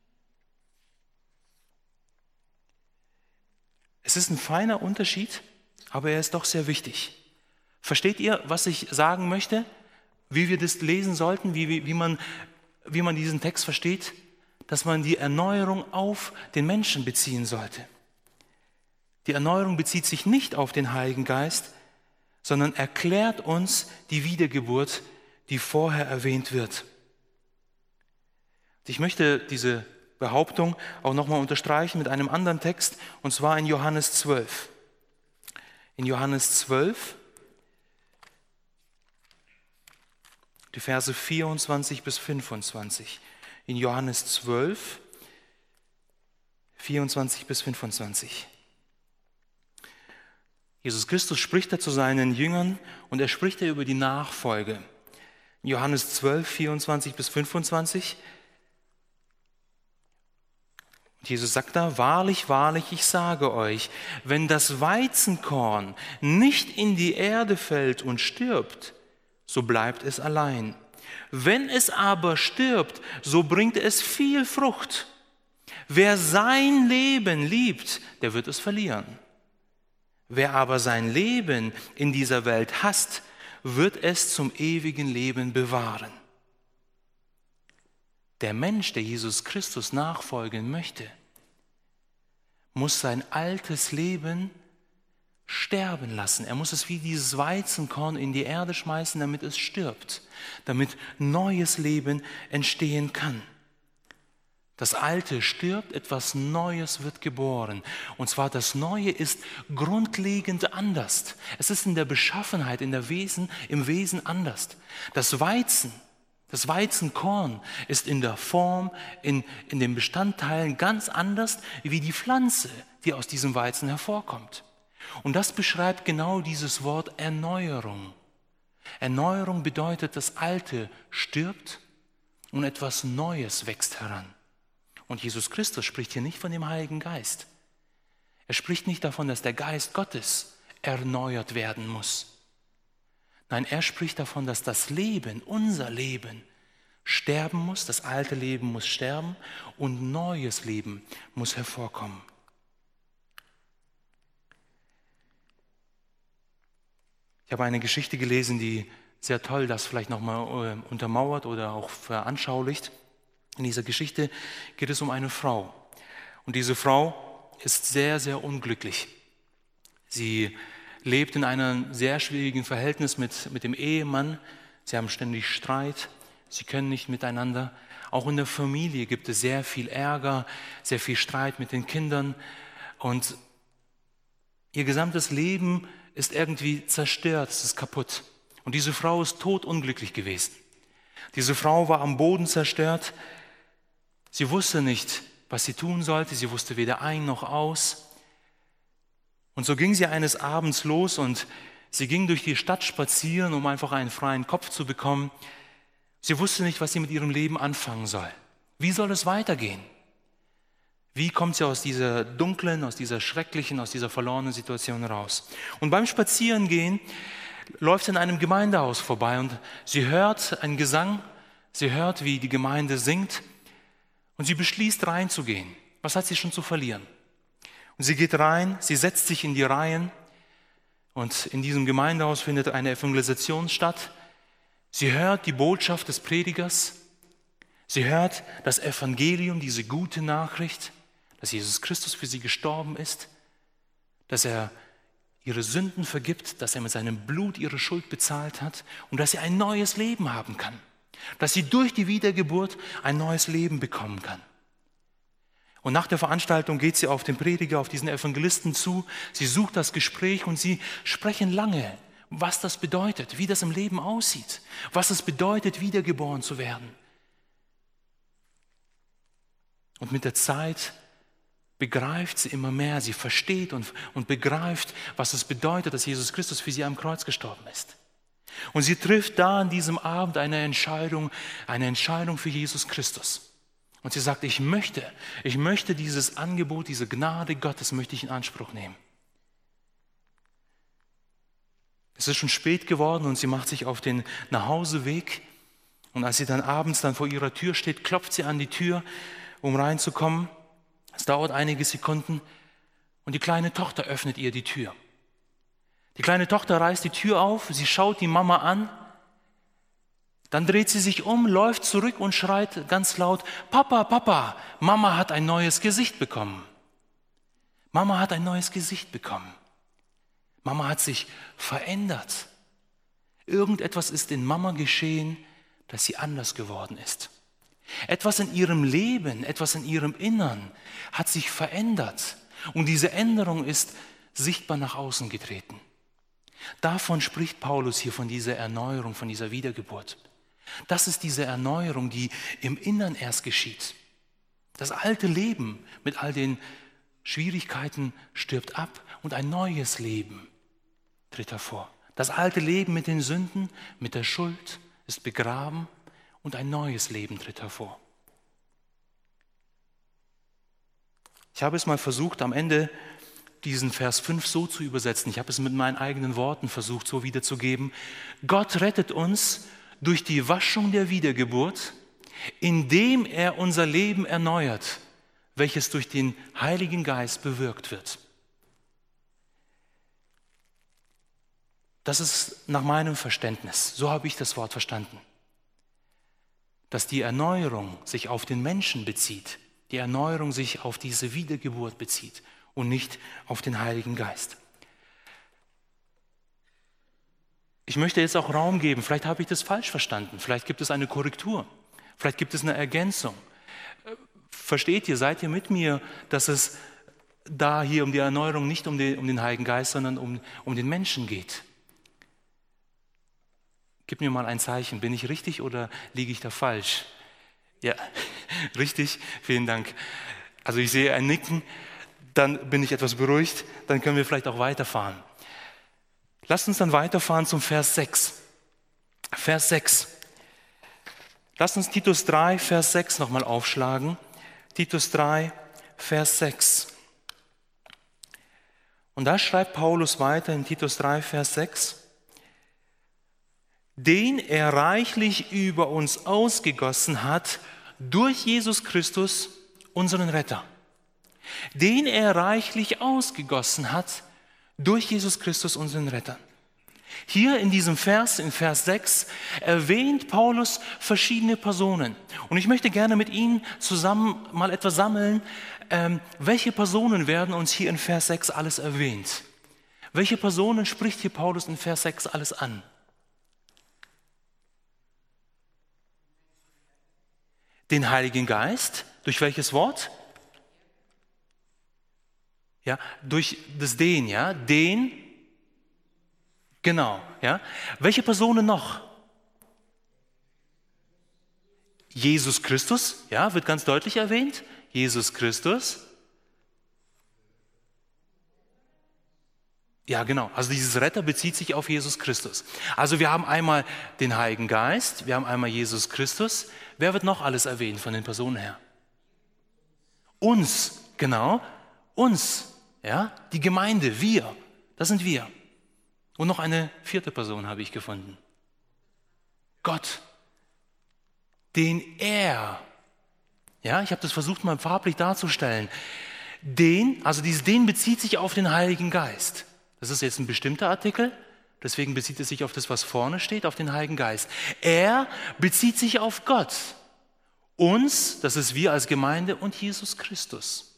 Es ist ein feiner Unterschied, aber er ist doch sehr wichtig. Versteht ihr, was ich sagen möchte? Wie wir das lesen sollten, wie, wie, wie, man, wie man diesen Text versteht? Dass man die Erneuerung auf den Menschen beziehen sollte. Die Erneuerung bezieht sich nicht auf den Heiligen Geist, sondern erklärt uns die Wiedergeburt, die vorher erwähnt wird. Ich möchte diese Behauptung auch nochmal unterstreichen mit einem anderen Text, und zwar in Johannes zwölf. In Johannes zwölf, die Verse vierundzwanzig bis fünfundzwanzig. In Johannes zwölf, vierundzwanzig bis fünfundzwanzig. Jesus Christus spricht da zu seinen Jüngern und er spricht da über die Nachfolge. In Johannes zwölf, vierundzwanzig bis fünfundzwanzig. Jesus sagt da, wahrlich, wahrlich, ich sage euch, wenn das Weizenkorn nicht in die Erde fällt und stirbt, so bleibt es allein. Wenn es aber stirbt, so bringt es viel Frucht. Wer sein Leben liebt, der wird es verlieren. Wer aber sein Leben in dieser Welt hasst, wird es zum ewigen Leben bewahren. Der Mensch, der Jesus Christus nachfolgen möchte, muss sein altes Leben sterben lassen. Er muss es wie dieses Weizenkorn in die Erde schmeißen, damit es stirbt, damit neues Leben entstehen kann. Das Alte stirbt, etwas Neues wird geboren. Und zwar das Neue ist grundlegend anders. Es ist in der Beschaffenheit, in der Wesen, im Wesen anders. Das Weizen, das Weizenkorn ist in der Form, in, in den Bestandteilen ganz anders wie die Pflanze, die aus diesem Weizen hervorkommt. Und das beschreibt genau dieses Wort Erneuerung. Erneuerung bedeutet, das Alte stirbt und etwas Neues wächst heran. Und Jesus Christus spricht hier nicht von dem Heiligen Geist. Er spricht nicht davon, dass der Geist Gottes erneuert werden muss. Nein, er spricht davon, dass das Leben, unser Leben, sterben muss, das alte Leben muss sterben und neues Leben muss hervorkommen. Ich habe eine Geschichte gelesen, die sehr toll das vielleicht nochmal untermauert oder auch veranschaulicht. In dieser Geschichte geht es um eine Frau. Und diese Frau ist sehr, sehr unglücklich. Sie lebt in einem sehr schwierigen Verhältnis mit, mit dem Ehemann. Sie haben ständig Streit. Sie können nicht miteinander. Auch in der Familie gibt es sehr viel Ärger, sehr viel Streit mit den Kindern. Und ihr gesamtes Leben ist irgendwie zerstört, es ist kaputt. Und diese Frau ist todunglücklich gewesen. Diese Frau war am Boden zerstört. Sie wusste nicht, was sie tun sollte. Sie wusste weder ein noch aus. Und so ging sie eines Abends los und sie ging durch die Stadt spazieren, um einfach einen freien Kopf zu bekommen. Sie wusste nicht, was sie mit ihrem Leben anfangen soll. Wie soll es weitergehen? Wie kommt sie aus dieser dunklen, aus dieser schrecklichen, aus dieser verlorenen Situation raus? Und beim Spazierengehen läuft sie in einem Gemeindehaus vorbei und sie hört einen Gesang, sie hört, wie die Gemeinde singt und sie beschließt, reinzugehen. Was hat sie schon zu verlieren? Und sie geht rein, sie setzt sich in die Reihen und in diesem Gemeindehaus findet eine Evangelisation statt. Sie hört die Botschaft des Predigers, sie hört das Evangelium, diese gute Nachricht, dass Jesus Christus für sie gestorben ist, dass er ihre Sünden vergibt, dass er mit seinem Blut ihre Schuld bezahlt hat und dass sie ein neues Leben haben kann, dass sie durch die Wiedergeburt ein neues Leben bekommen kann. Und nach der Veranstaltung geht sie auf den Prediger, auf diesen Evangelisten zu, sie sucht das Gespräch und sie sprechen lange, was das bedeutet, wie das im Leben aussieht, was es bedeutet, wiedergeboren zu werden. Und mit der Zeit begreift sie immer mehr, sie versteht und, und begreift, was es bedeutet, dass Jesus Christus für sie am Kreuz gestorben ist. Und sie trifft da an diesem Abend eine Entscheidung, eine Entscheidung für Jesus Christus. Und sie sagt, ich möchte, ich möchte dieses Angebot, diese Gnade Gottes, möchte ich in Anspruch nehmen. Es ist schon spät geworden und sie macht sich auf den Nachhauseweg. Und als sie dann abends dann vor ihrer Tür steht, klopft sie an die Tür, um reinzukommen. Es dauert einige Sekunden und die kleine Tochter öffnet ihr die Tür. Die kleine Tochter reißt die Tür auf, sie schaut die Mama an, dann dreht sie sich um, läuft zurück und schreit ganz laut, Papa, Papa, Mama hat ein neues Gesicht bekommen. Mama hat ein neues Gesicht bekommen. Mama hat sich verändert. Irgendetwas ist in Mama geschehen, dass sie anders geworden ist. Etwas in ihrem Leben, etwas in ihrem Innern hat sich verändert und diese Änderung ist sichtbar nach außen getreten. Davon spricht Paulus hier, von dieser Erneuerung, von dieser Wiedergeburt. Das ist diese Erneuerung, die im Innern erst geschieht. Das alte Leben mit all den Schwierigkeiten stirbt ab und ein neues Leben tritt hervor. Das alte Leben mit den Sünden, mit der Schuld ist begraben und ein neues Leben tritt hervor. Ich habe es mal versucht, am Ende diesen Vers fünf so zu übersetzen. Ich habe es mit meinen eigenen Worten versucht, so wiederzugeben. Gott rettet uns durch die Waschung der Wiedergeburt, indem er unser Leben erneuert, welches durch den Heiligen Geist bewirkt wird. Das ist nach meinem Verständnis, so habe ich das Wort verstanden, dass die Erneuerung sich auf den Menschen bezieht, die Erneuerung sich auf diese Wiedergeburt bezieht und nicht auf den Heiligen Geist. Ich möchte jetzt auch Raum geben, vielleicht habe ich das falsch verstanden, vielleicht gibt es eine Korrektur, vielleicht gibt es eine Ergänzung. Versteht ihr, seid ihr mit mir, dass es da hier um die Erneuerung nicht um den, um den Heiligen Geist, sondern um, um den Menschen geht? Gib mir mal ein Zeichen, bin ich richtig oder liege ich da falsch? Ja, richtig, vielen Dank. Also ich sehe ein Nicken, dann bin ich etwas beruhigt, dann können wir vielleicht auch weiterfahren. Lasst uns dann weiterfahren zum Vers sechs. Vers sechs. Lasst uns Titus drei, Vers sechs nochmal aufschlagen. Titus drei, Vers sechs. Und da schreibt Paulus weiter in Titus drei, Vers sechs. Den er reichlich über uns ausgegossen hat durch Jesus Christus, unseren Retter. Den er reichlich ausgegossen hat durch Jesus Christus, unseren Retter. Hier in diesem Vers, in Vers sechs, erwähnt Paulus verschiedene Personen. Und ich möchte gerne mit Ihnen zusammen mal etwas sammeln, ähm, welche Personen werden uns hier in Vers sechs alles erwähnt? Welche Personen spricht hier Paulus in Vers sechs alles an? Den Heiligen Geist, durch welches Wort? Ja, durch das Den, ja, den, genau, ja. Welche Personen noch? Jesus Christus, ja, wird ganz deutlich erwähnt. Jesus Christus. Ja, genau. Also dieses Retter bezieht sich auf Jesus Christus. Also wir haben einmal den Heiligen Geist, wir haben einmal Jesus Christus. Wer wird noch alles erwähnt von den Personen her? Uns, genau. Uns, ja. Die Gemeinde, wir. Das sind wir. Und noch eine vierte Person habe ich gefunden. Gott. Den er, ja, ich habe das versucht mal farblich darzustellen. Den, also dieses den bezieht sich auf den Heiligen Geist. Das ist jetzt ein bestimmter Artikel, deswegen bezieht es sich auf das, was vorne steht, auf den Heiligen Geist. Er bezieht sich auf Gott, uns, das ist wir als Gemeinde, und Jesus Christus.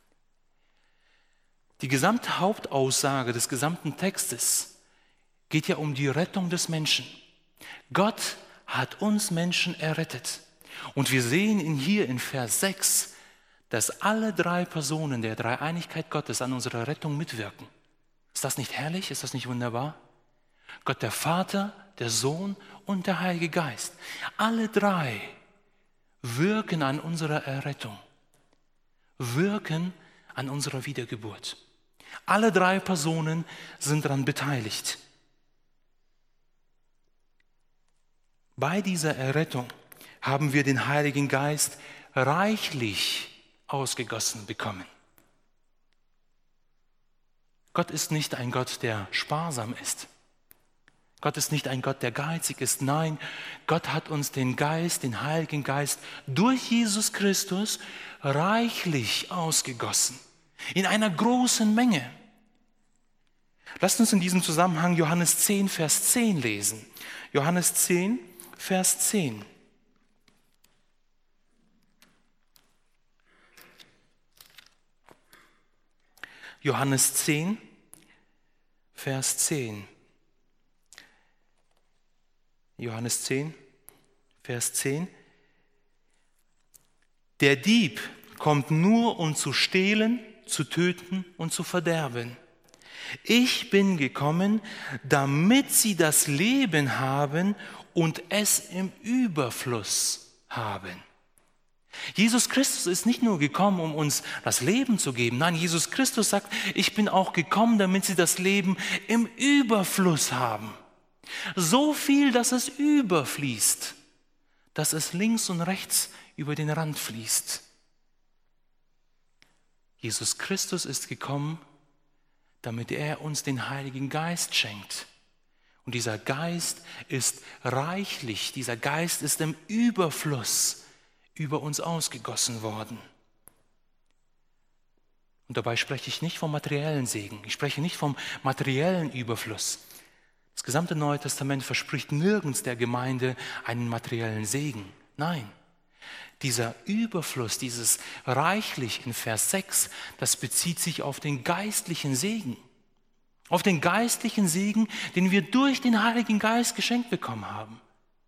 Die gesamte Hauptaussage des gesamten Textes geht ja um die Rettung des Menschen. Gott hat uns Menschen errettet. Und wir sehen in hier in Vers sechs, dass alle drei Personen der Dreieinigkeit Gottes an unserer Rettung mitwirken. Ist das nicht herrlich? Ist das nicht wunderbar? Gott der Vater, der Sohn und der Heilige Geist. Alle drei wirken an unserer Errettung, wirken an unserer Wiedergeburt. Alle drei Personen sind daran beteiligt. Bei dieser Errettung haben wir den Heiligen Geist reichlich ausgegossen bekommen. Gott ist nicht ein Gott, der sparsam ist. Gott ist nicht ein Gott, der geizig ist. Nein, Gott hat uns den Geist, den Heiligen Geist durch Jesus Christus reichlich ausgegossen. In einer großen Menge. Lasst uns in diesem Zusammenhang Johannes zehn, Vers zehn lesen. Johannes zehn, Vers zehn. Johannes zehn, Vers zehn. Johannes zehn, Vers zehn. Der Dieb kommt nur, um zu stehlen, zu töten und zu verderben. Ich bin gekommen, damit sie das Leben haben und es im Überfluss haben. Jesus Christus ist nicht nur gekommen, um uns das Leben zu geben. Nein, Jesus Christus sagt, ich bin auch gekommen, damit sie das Leben im Überfluss haben. So viel, dass es überfließt, dass es links und rechts über den Rand fließt. Jesus Christus ist gekommen, damit er uns den Heiligen Geist schenkt. Und dieser Geist ist reichlich, dieser Geist ist im Überfluss über uns ausgegossen worden. Und dabei spreche ich nicht vom materiellen Segen, ich spreche nicht vom materiellen Überfluss. Das gesamte Neue Testament verspricht nirgends der Gemeinde einen materiellen Segen. Nein, dieser Überfluss, dieses reichlich in Vers sechs, das bezieht sich auf den geistlichen Segen. Auf den geistlichen Segen, den wir durch den Heiligen Geist geschenkt bekommen haben.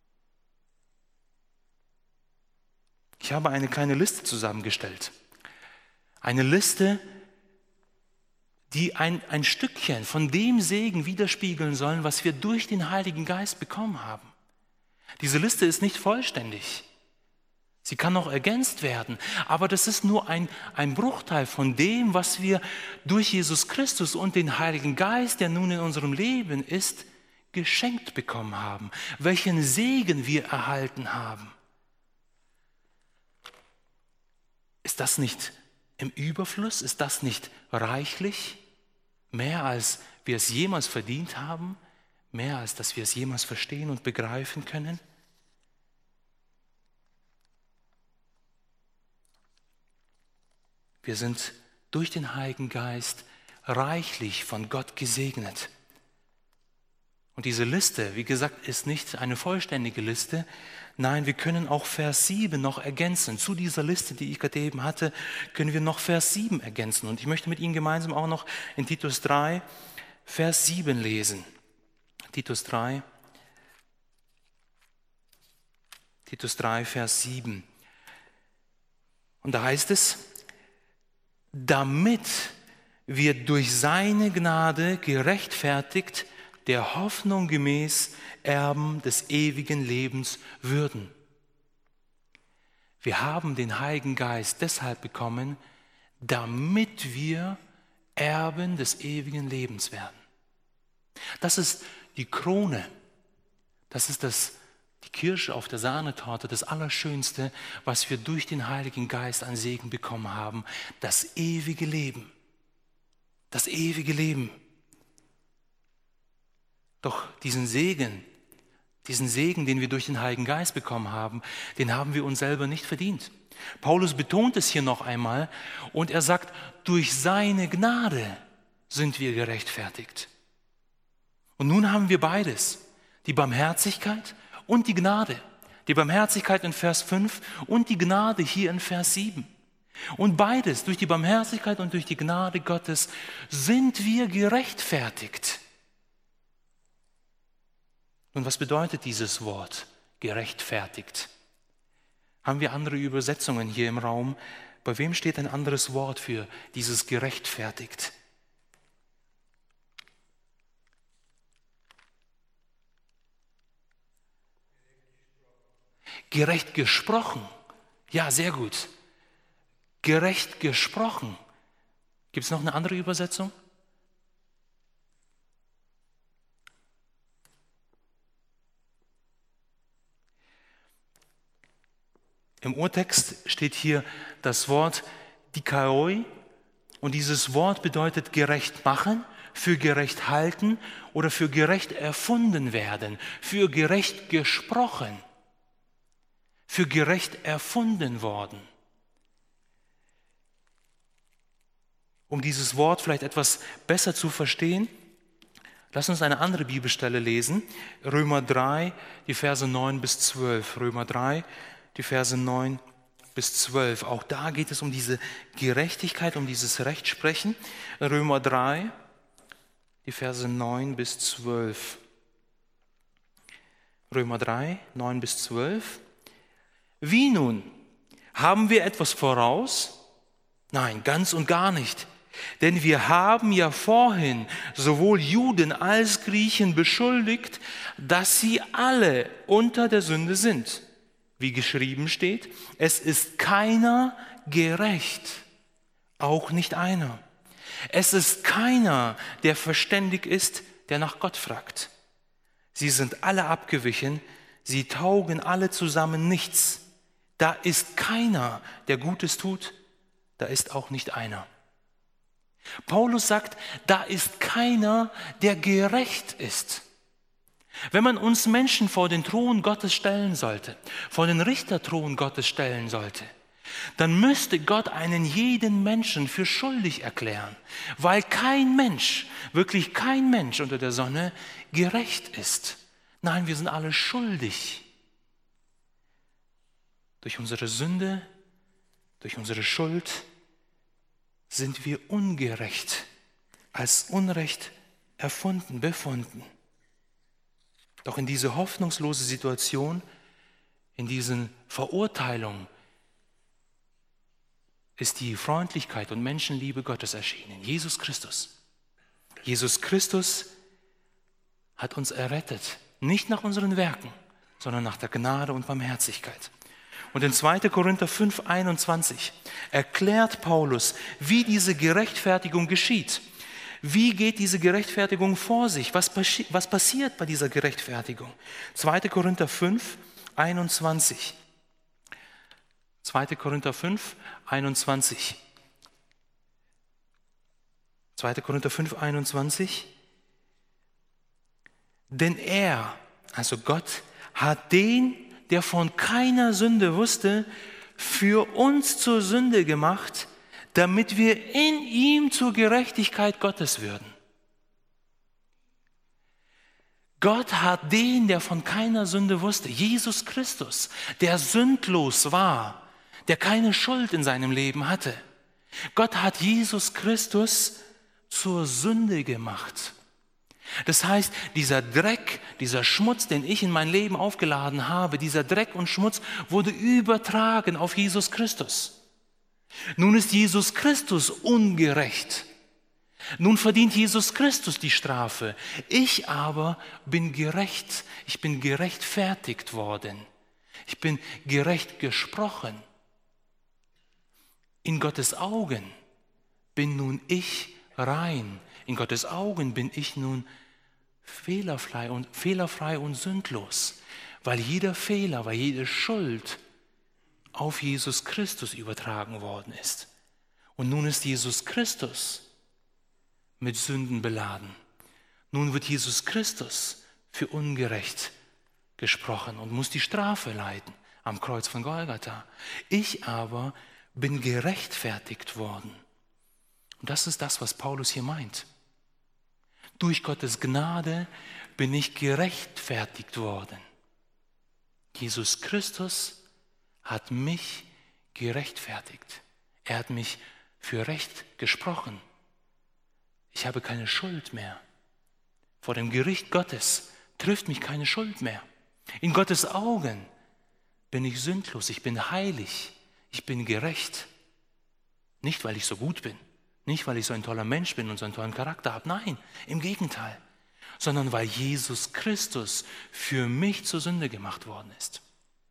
Ich habe eine kleine Liste zusammengestellt. Eine Liste, die ein, ein Stückchen von dem Segen widerspiegeln sollen, was wir durch den Heiligen Geist bekommen haben. Diese Liste ist nicht vollständig. Sie kann noch ergänzt werden, aber das ist nur ein, ein Bruchteil von dem, was wir durch Jesus Christus und den Heiligen Geist, der nun in unserem Leben ist, geschenkt bekommen haben. Welchen Segen wir erhalten haben. Ist das nicht im Überfluss? Ist das nicht reichlich? Mehr als wir es jemals verdient haben? Mehr als dass wir es jemals verstehen und begreifen können? Wir sind durch den Heiligen Geist reichlich von Gott gesegnet. Und diese Liste, wie gesagt, ist nicht eine vollständige Liste. Nein, wir können auch Vers sieben noch ergänzen. Zu dieser Liste, die ich gerade eben hatte, können wir noch Vers sieben ergänzen. Und ich möchte mit Ihnen gemeinsam auch noch in Titus drei, Vers sieben lesen. Titus drei, Titus drei, Vers sieben. Und da heißt es, damit wir durch seine Gnade gerechtfertigt der Hoffnung gemäß Erben des ewigen Lebens würden. Wir haben den Heiligen Geist deshalb bekommen, damit wir Erben des ewigen Lebens werden. Das ist die Krone. Das ist das, die Kirsche auf der Sahnetorte, das Allerschönste, was wir durch den Heiligen Geist an Segen bekommen haben. Das ewige Leben. Das ewige Leben. Doch diesen Segen, diesen Segen, den wir durch den Heiligen Geist bekommen haben, den haben wir uns selber nicht verdient. Paulus betont es hier noch einmal und er sagt, durch seine Gnade sind wir gerechtfertigt. Und nun haben wir beides, die Barmherzigkeit und die Gnade. Die Barmherzigkeit in Vers fünf und die Gnade hier in Vers sieben. Und beides, durch die Barmherzigkeit und durch die Gnade Gottes, sind wir gerechtfertigt. Und was bedeutet dieses Wort, gerechtfertigt? Haben wir andere Übersetzungen hier im Raum? Bei wem steht ein anderes Wort für dieses gerechtfertigt? Gerecht gesprochen. Ja, sehr gut. Gerecht gesprochen. Gibt es noch eine andere Übersetzung? Im Urtext steht hier das Wort dikaioi und dieses Wort bedeutet gerecht machen, für gerecht halten oder für gerecht erfunden werden, für gerecht gesprochen, für gerecht erfunden worden. Um dieses Wort vielleicht etwas besser zu verstehen, lass uns eine andere Bibelstelle lesen, Römer drei, die Verse neun bis zwölf. Römer drei, die Verse neun bis zwölf. Auch da geht es um diese Gerechtigkeit, um dieses Rechtsprechen. Römer drei, die Verse neun bis zwölf. Römer drei, neun bis zwölf. Wie nun? Haben wir etwas voraus? Nein, ganz und gar nicht. Denn wir haben ja vorhin sowohl Juden als Griechen beschuldigt, dass sie alle unter der Sünde sind. Wie geschrieben steht, es ist keiner gerecht, auch nicht einer. Es ist keiner, der verständig ist, der nach Gott fragt. Sie sind alle abgewichen, sie taugen alle zusammen nichts. Da ist keiner, der Gutes tut, da ist auch nicht einer. Paulus sagt, da ist keiner, der gerecht ist. Wenn man uns Menschen vor den Thron Gottes stellen sollte, vor den Richterthron Gottes stellen sollte, dann müsste Gott einen jeden Menschen für schuldig erklären, weil kein Mensch, wirklich kein Mensch unter der Sonne gerecht ist. Nein, wir sind alle schuldig. Durch unsere Sünde, durch unsere Schuld sind wir ungerecht, als Unrecht erfunden, befunden. Doch in diese hoffnungslose Situation, in diesen Verurteilungen, ist die Freundlichkeit und Menschenliebe Gottes erschienen. Jesus Christus. Jesus Christus hat uns errettet, nicht nach unseren Werken, sondern nach der Gnade und Barmherzigkeit. Und in zweiter Korinther fünf, einundzwanzig erklärt Paulus, wie diese Gerechtfertigung geschieht. Wie geht diese Gerechtfertigung vor sich? Was, passi- was passiert bei dieser Gerechtfertigung? zweiter Korinther fünf, einundzwanzig. zweiter Korinther fünf, einundzwanzig. zweiter Korinther fünf, einundzwanzig. Denn er, also Gott, hat den, der von keiner Sünde wusste, für uns zur Sünde gemacht, damit wir in ihm zur Gerechtigkeit Gottes würden. Gott hat den, der von keiner Sünde wusste, Jesus Christus, der sündlos war, der keine Schuld in seinem Leben hatte. Gott hat Jesus Christus zur Sünde gemacht. Das heißt, dieser Dreck, dieser Schmutz, den ich in mein Leben aufgeladen habe, dieser Dreck und Schmutz wurde übertragen auf Jesus Christus. Nun ist Jesus Christus ungerecht. Nun verdient Jesus Christus die Strafe. Ich aber bin gerecht. Ich bin gerechtfertigt worden. Ich bin gerecht gesprochen. In Gottes Augen bin nun ich rein. In Gottes Augen bin ich nun fehlerfrei und, fehlerfrei und sündlos, weil jeder Fehler, weil jede Schuld auf Jesus Christus übertragen worden ist. Und nun ist Jesus Christus mit Sünden beladen. Nun wird Jesus Christus für ungerecht gesprochen und muss die Strafe leiden am Kreuz von Golgatha. Ich aber bin gerechtfertigt worden. Und das ist das, was Paulus hier meint. Durch Gottes Gnade bin ich gerechtfertigt worden. Jesus Christus hat mich gerechtfertigt. Er hat mich für Recht gesprochen. Ich habe keine Schuld mehr. Vor dem Gericht Gottes trifft mich keine Schuld mehr. In Gottes Augen bin ich sündlos, ich bin heilig, ich bin gerecht. Nicht, weil ich so gut bin, nicht, weil ich so ein toller Mensch bin und so einen tollen Charakter habe. Nein, im Gegenteil. Sondern weil Jesus Christus für mich zur Sünde gemacht worden ist.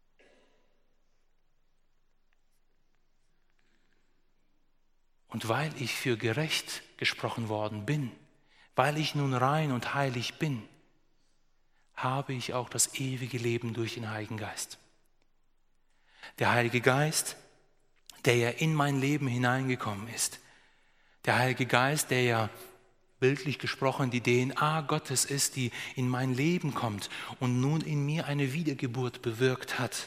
Und weil ich für gerecht gesprochen worden bin, weil ich nun rein und heilig bin, habe ich auch das ewige Leben durch den Heiligen Geist. Der Heilige Geist, der ja in mein Leben hineingekommen ist. Der Heilige Geist, der ja bildlich gesprochen die D N A Gottes ist, die in mein Leben kommt und nun in mir eine Wiedergeburt bewirkt hat.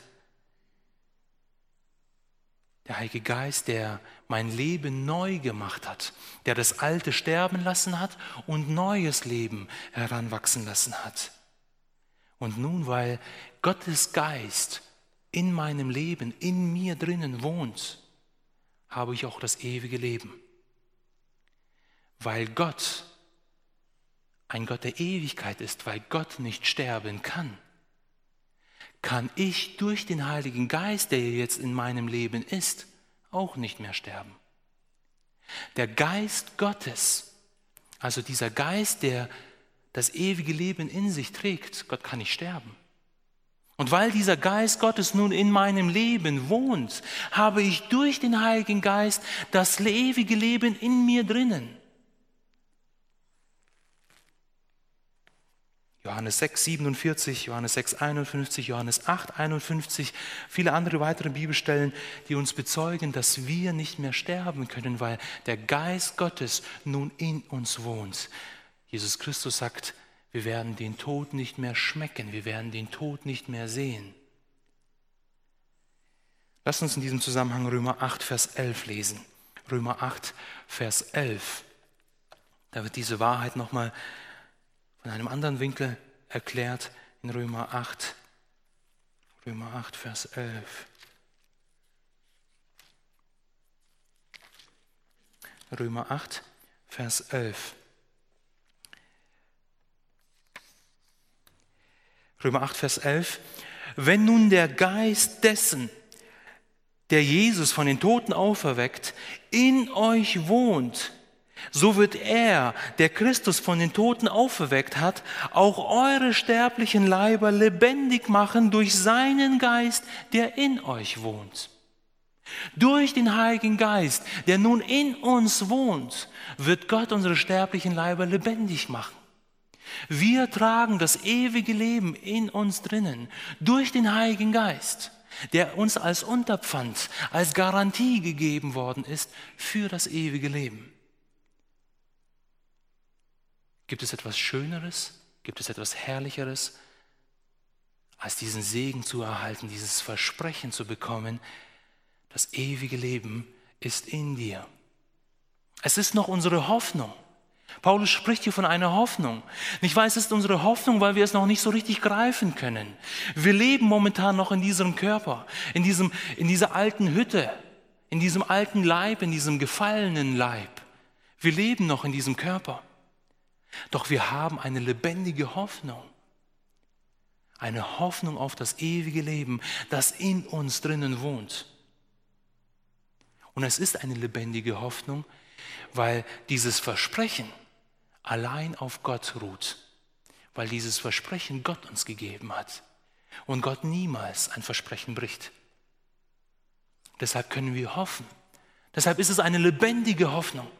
Der Heilige Geist, der mein Leben neu gemacht hat, der das Alte sterben lassen hat und neues Leben heranwachsen lassen hat. Und nun, weil Gottes Geist in meinem Leben, in mir drinnen wohnt, habe ich auch das ewige Leben. Weil Gott ein Gott der Ewigkeit ist, weil Gott nicht sterben kann, kann ich durch den Heiligen Geist, der jetzt in meinem Leben ist, auch nicht mehr sterben. Der Geist Gottes, also dieser Geist, der das ewige Leben in sich trägt, Gott kann nicht sterben. Und weil dieser Geist Gottes nun in meinem Leben wohnt, habe ich durch den Heiligen Geist das ewige Leben in mir drinnen. Johannes sechs, siebenundvierzig, Johannes sechs, einundfünfzig, Johannes acht, einundfünfzig, viele andere weitere Bibelstellen, die uns bezeugen, dass wir nicht mehr sterben können, weil der Geist Gottes nun in uns wohnt. Jesus Christus sagt, wir werden den Tod nicht mehr schmecken, wir werden den Tod nicht mehr sehen. Lasst uns in diesem Zusammenhang Römer acht, Vers elf lesen. Römer acht, Vers elf. Da wird diese Wahrheit nochmal von einem anderen Winkel erklärt in Römer acht. Römer acht, Vers elf. Römer acht, Vers elf. Römer acht, Vers elf. Wenn nun der Geist dessen, der Jesus von den Toten auferweckt, in euch wohnt, so wird er, der Christus von den Toten auferweckt hat, auch eure sterblichen Leiber lebendig machen durch seinen Geist, der in euch wohnt. Durch den Heiligen Geist, der nun in uns wohnt, wird Gott unsere sterblichen Leiber lebendig machen. Wir tragen das ewige Leben in uns drinnen, durch den Heiligen Geist, der uns als Unterpfand, als Garantie gegeben worden ist für das ewige Leben. Gibt es etwas Schöneres, gibt es etwas Herrlicheres, als diesen Segen zu erhalten, dieses Versprechen zu bekommen, das ewige Leben ist in dir. Es ist noch unsere Hoffnung. Paulus spricht hier von einer Hoffnung. Ich weiß, es ist unsere Hoffnung, weil wir es noch nicht so richtig greifen können. Wir leben momentan noch in diesem Körper, in, diesem, in dieser alten Hütte, in diesem alten Leib, in diesem gefallenen Leib. Wir leben noch in diesem Körper. Doch wir haben eine lebendige Hoffnung. Eine Hoffnung auf das ewige Leben, das in uns drinnen wohnt. Und es ist eine lebendige Hoffnung, weil dieses Versprechen allein auf Gott ruht. Weil dieses Versprechen Gott uns gegeben hat. Und Gott niemals ein Versprechen bricht. Deshalb können wir hoffen. Deshalb ist es eine lebendige Hoffnung.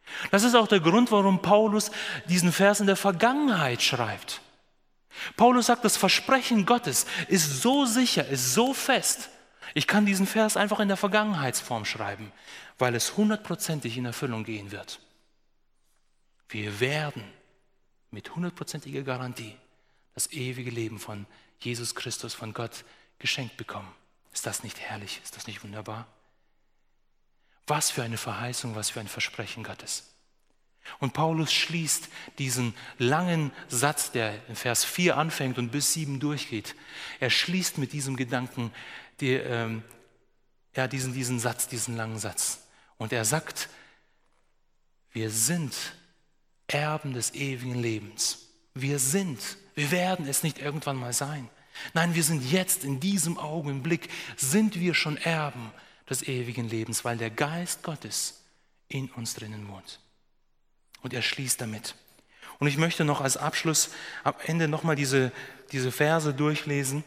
Das ist auch der Grund, warum Paulus diesen Vers in der Vergangenheit schreibt. Paulus sagt, das Versprechen Gottes ist so sicher, ist so fest. Ich kann diesen Vers einfach in der Vergangenheitsform schreiben, weil es hundertprozentig in Erfüllung gehen wird. Wir werden mit hundertprozentiger Garantie das ewige Leben von Jesus Christus, von Gott geschenkt bekommen. Ist das nicht herrlich? Ist das nicht wunderbar? Was für eine Verheißung, was für ein Versprechen Gottes. Und Paulus schließt diesen langen Satz, der in Vers vier anfängt und bis sieben durchgeht. Er schließt mit diesem Gedanken die, ähm, ja, diesen, diesen Satz, diesen langen Satz. Und er sagt, wir sind Erben des ewigen Lebens. Wir sind, wir werden es nicht irgendwann mal sein. Nein, wir sind jetzt in diesem Augenblick, sind wir schon Erben des ewigen Lebens, weil der Geist Gottes in uns drinnen wohnt. Und er schließt damit. Und ich möchte noch als Abschluss am Ende nochmal diese, diese Verse durchlesen.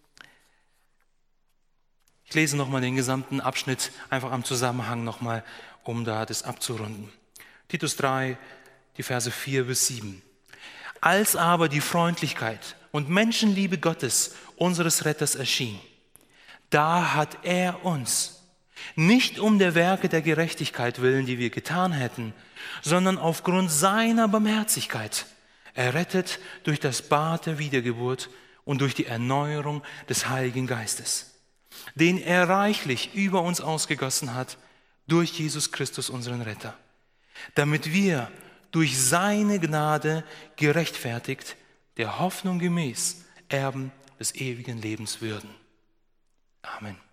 Ich lese nochmal den gesamten Abschnitt, einfach am Zusammenhang nochmal, um da das abzurunden. Titus drei, die Verse vier bis sieben. Als aber die Freundlichkeit und Menschenliebe Gottes, unseres Retters, erschien, da hat er uns, nicht um der Werke der Gerechtigkeit willen, die wir getan hätten, sondern aufgrund seiner Barmherzigkeit errettet durch das Bad der Wiedergeburt und durch die Erneuerung des Heiligen Geistes, den er reichlich über uns ausgegossen hat durch Jesus Christus, unseren Retter, damit wir durch seine Gnade gerechtfertigt, der Hoffnung gemäß Erben des ewigen Lebens würden. Amen.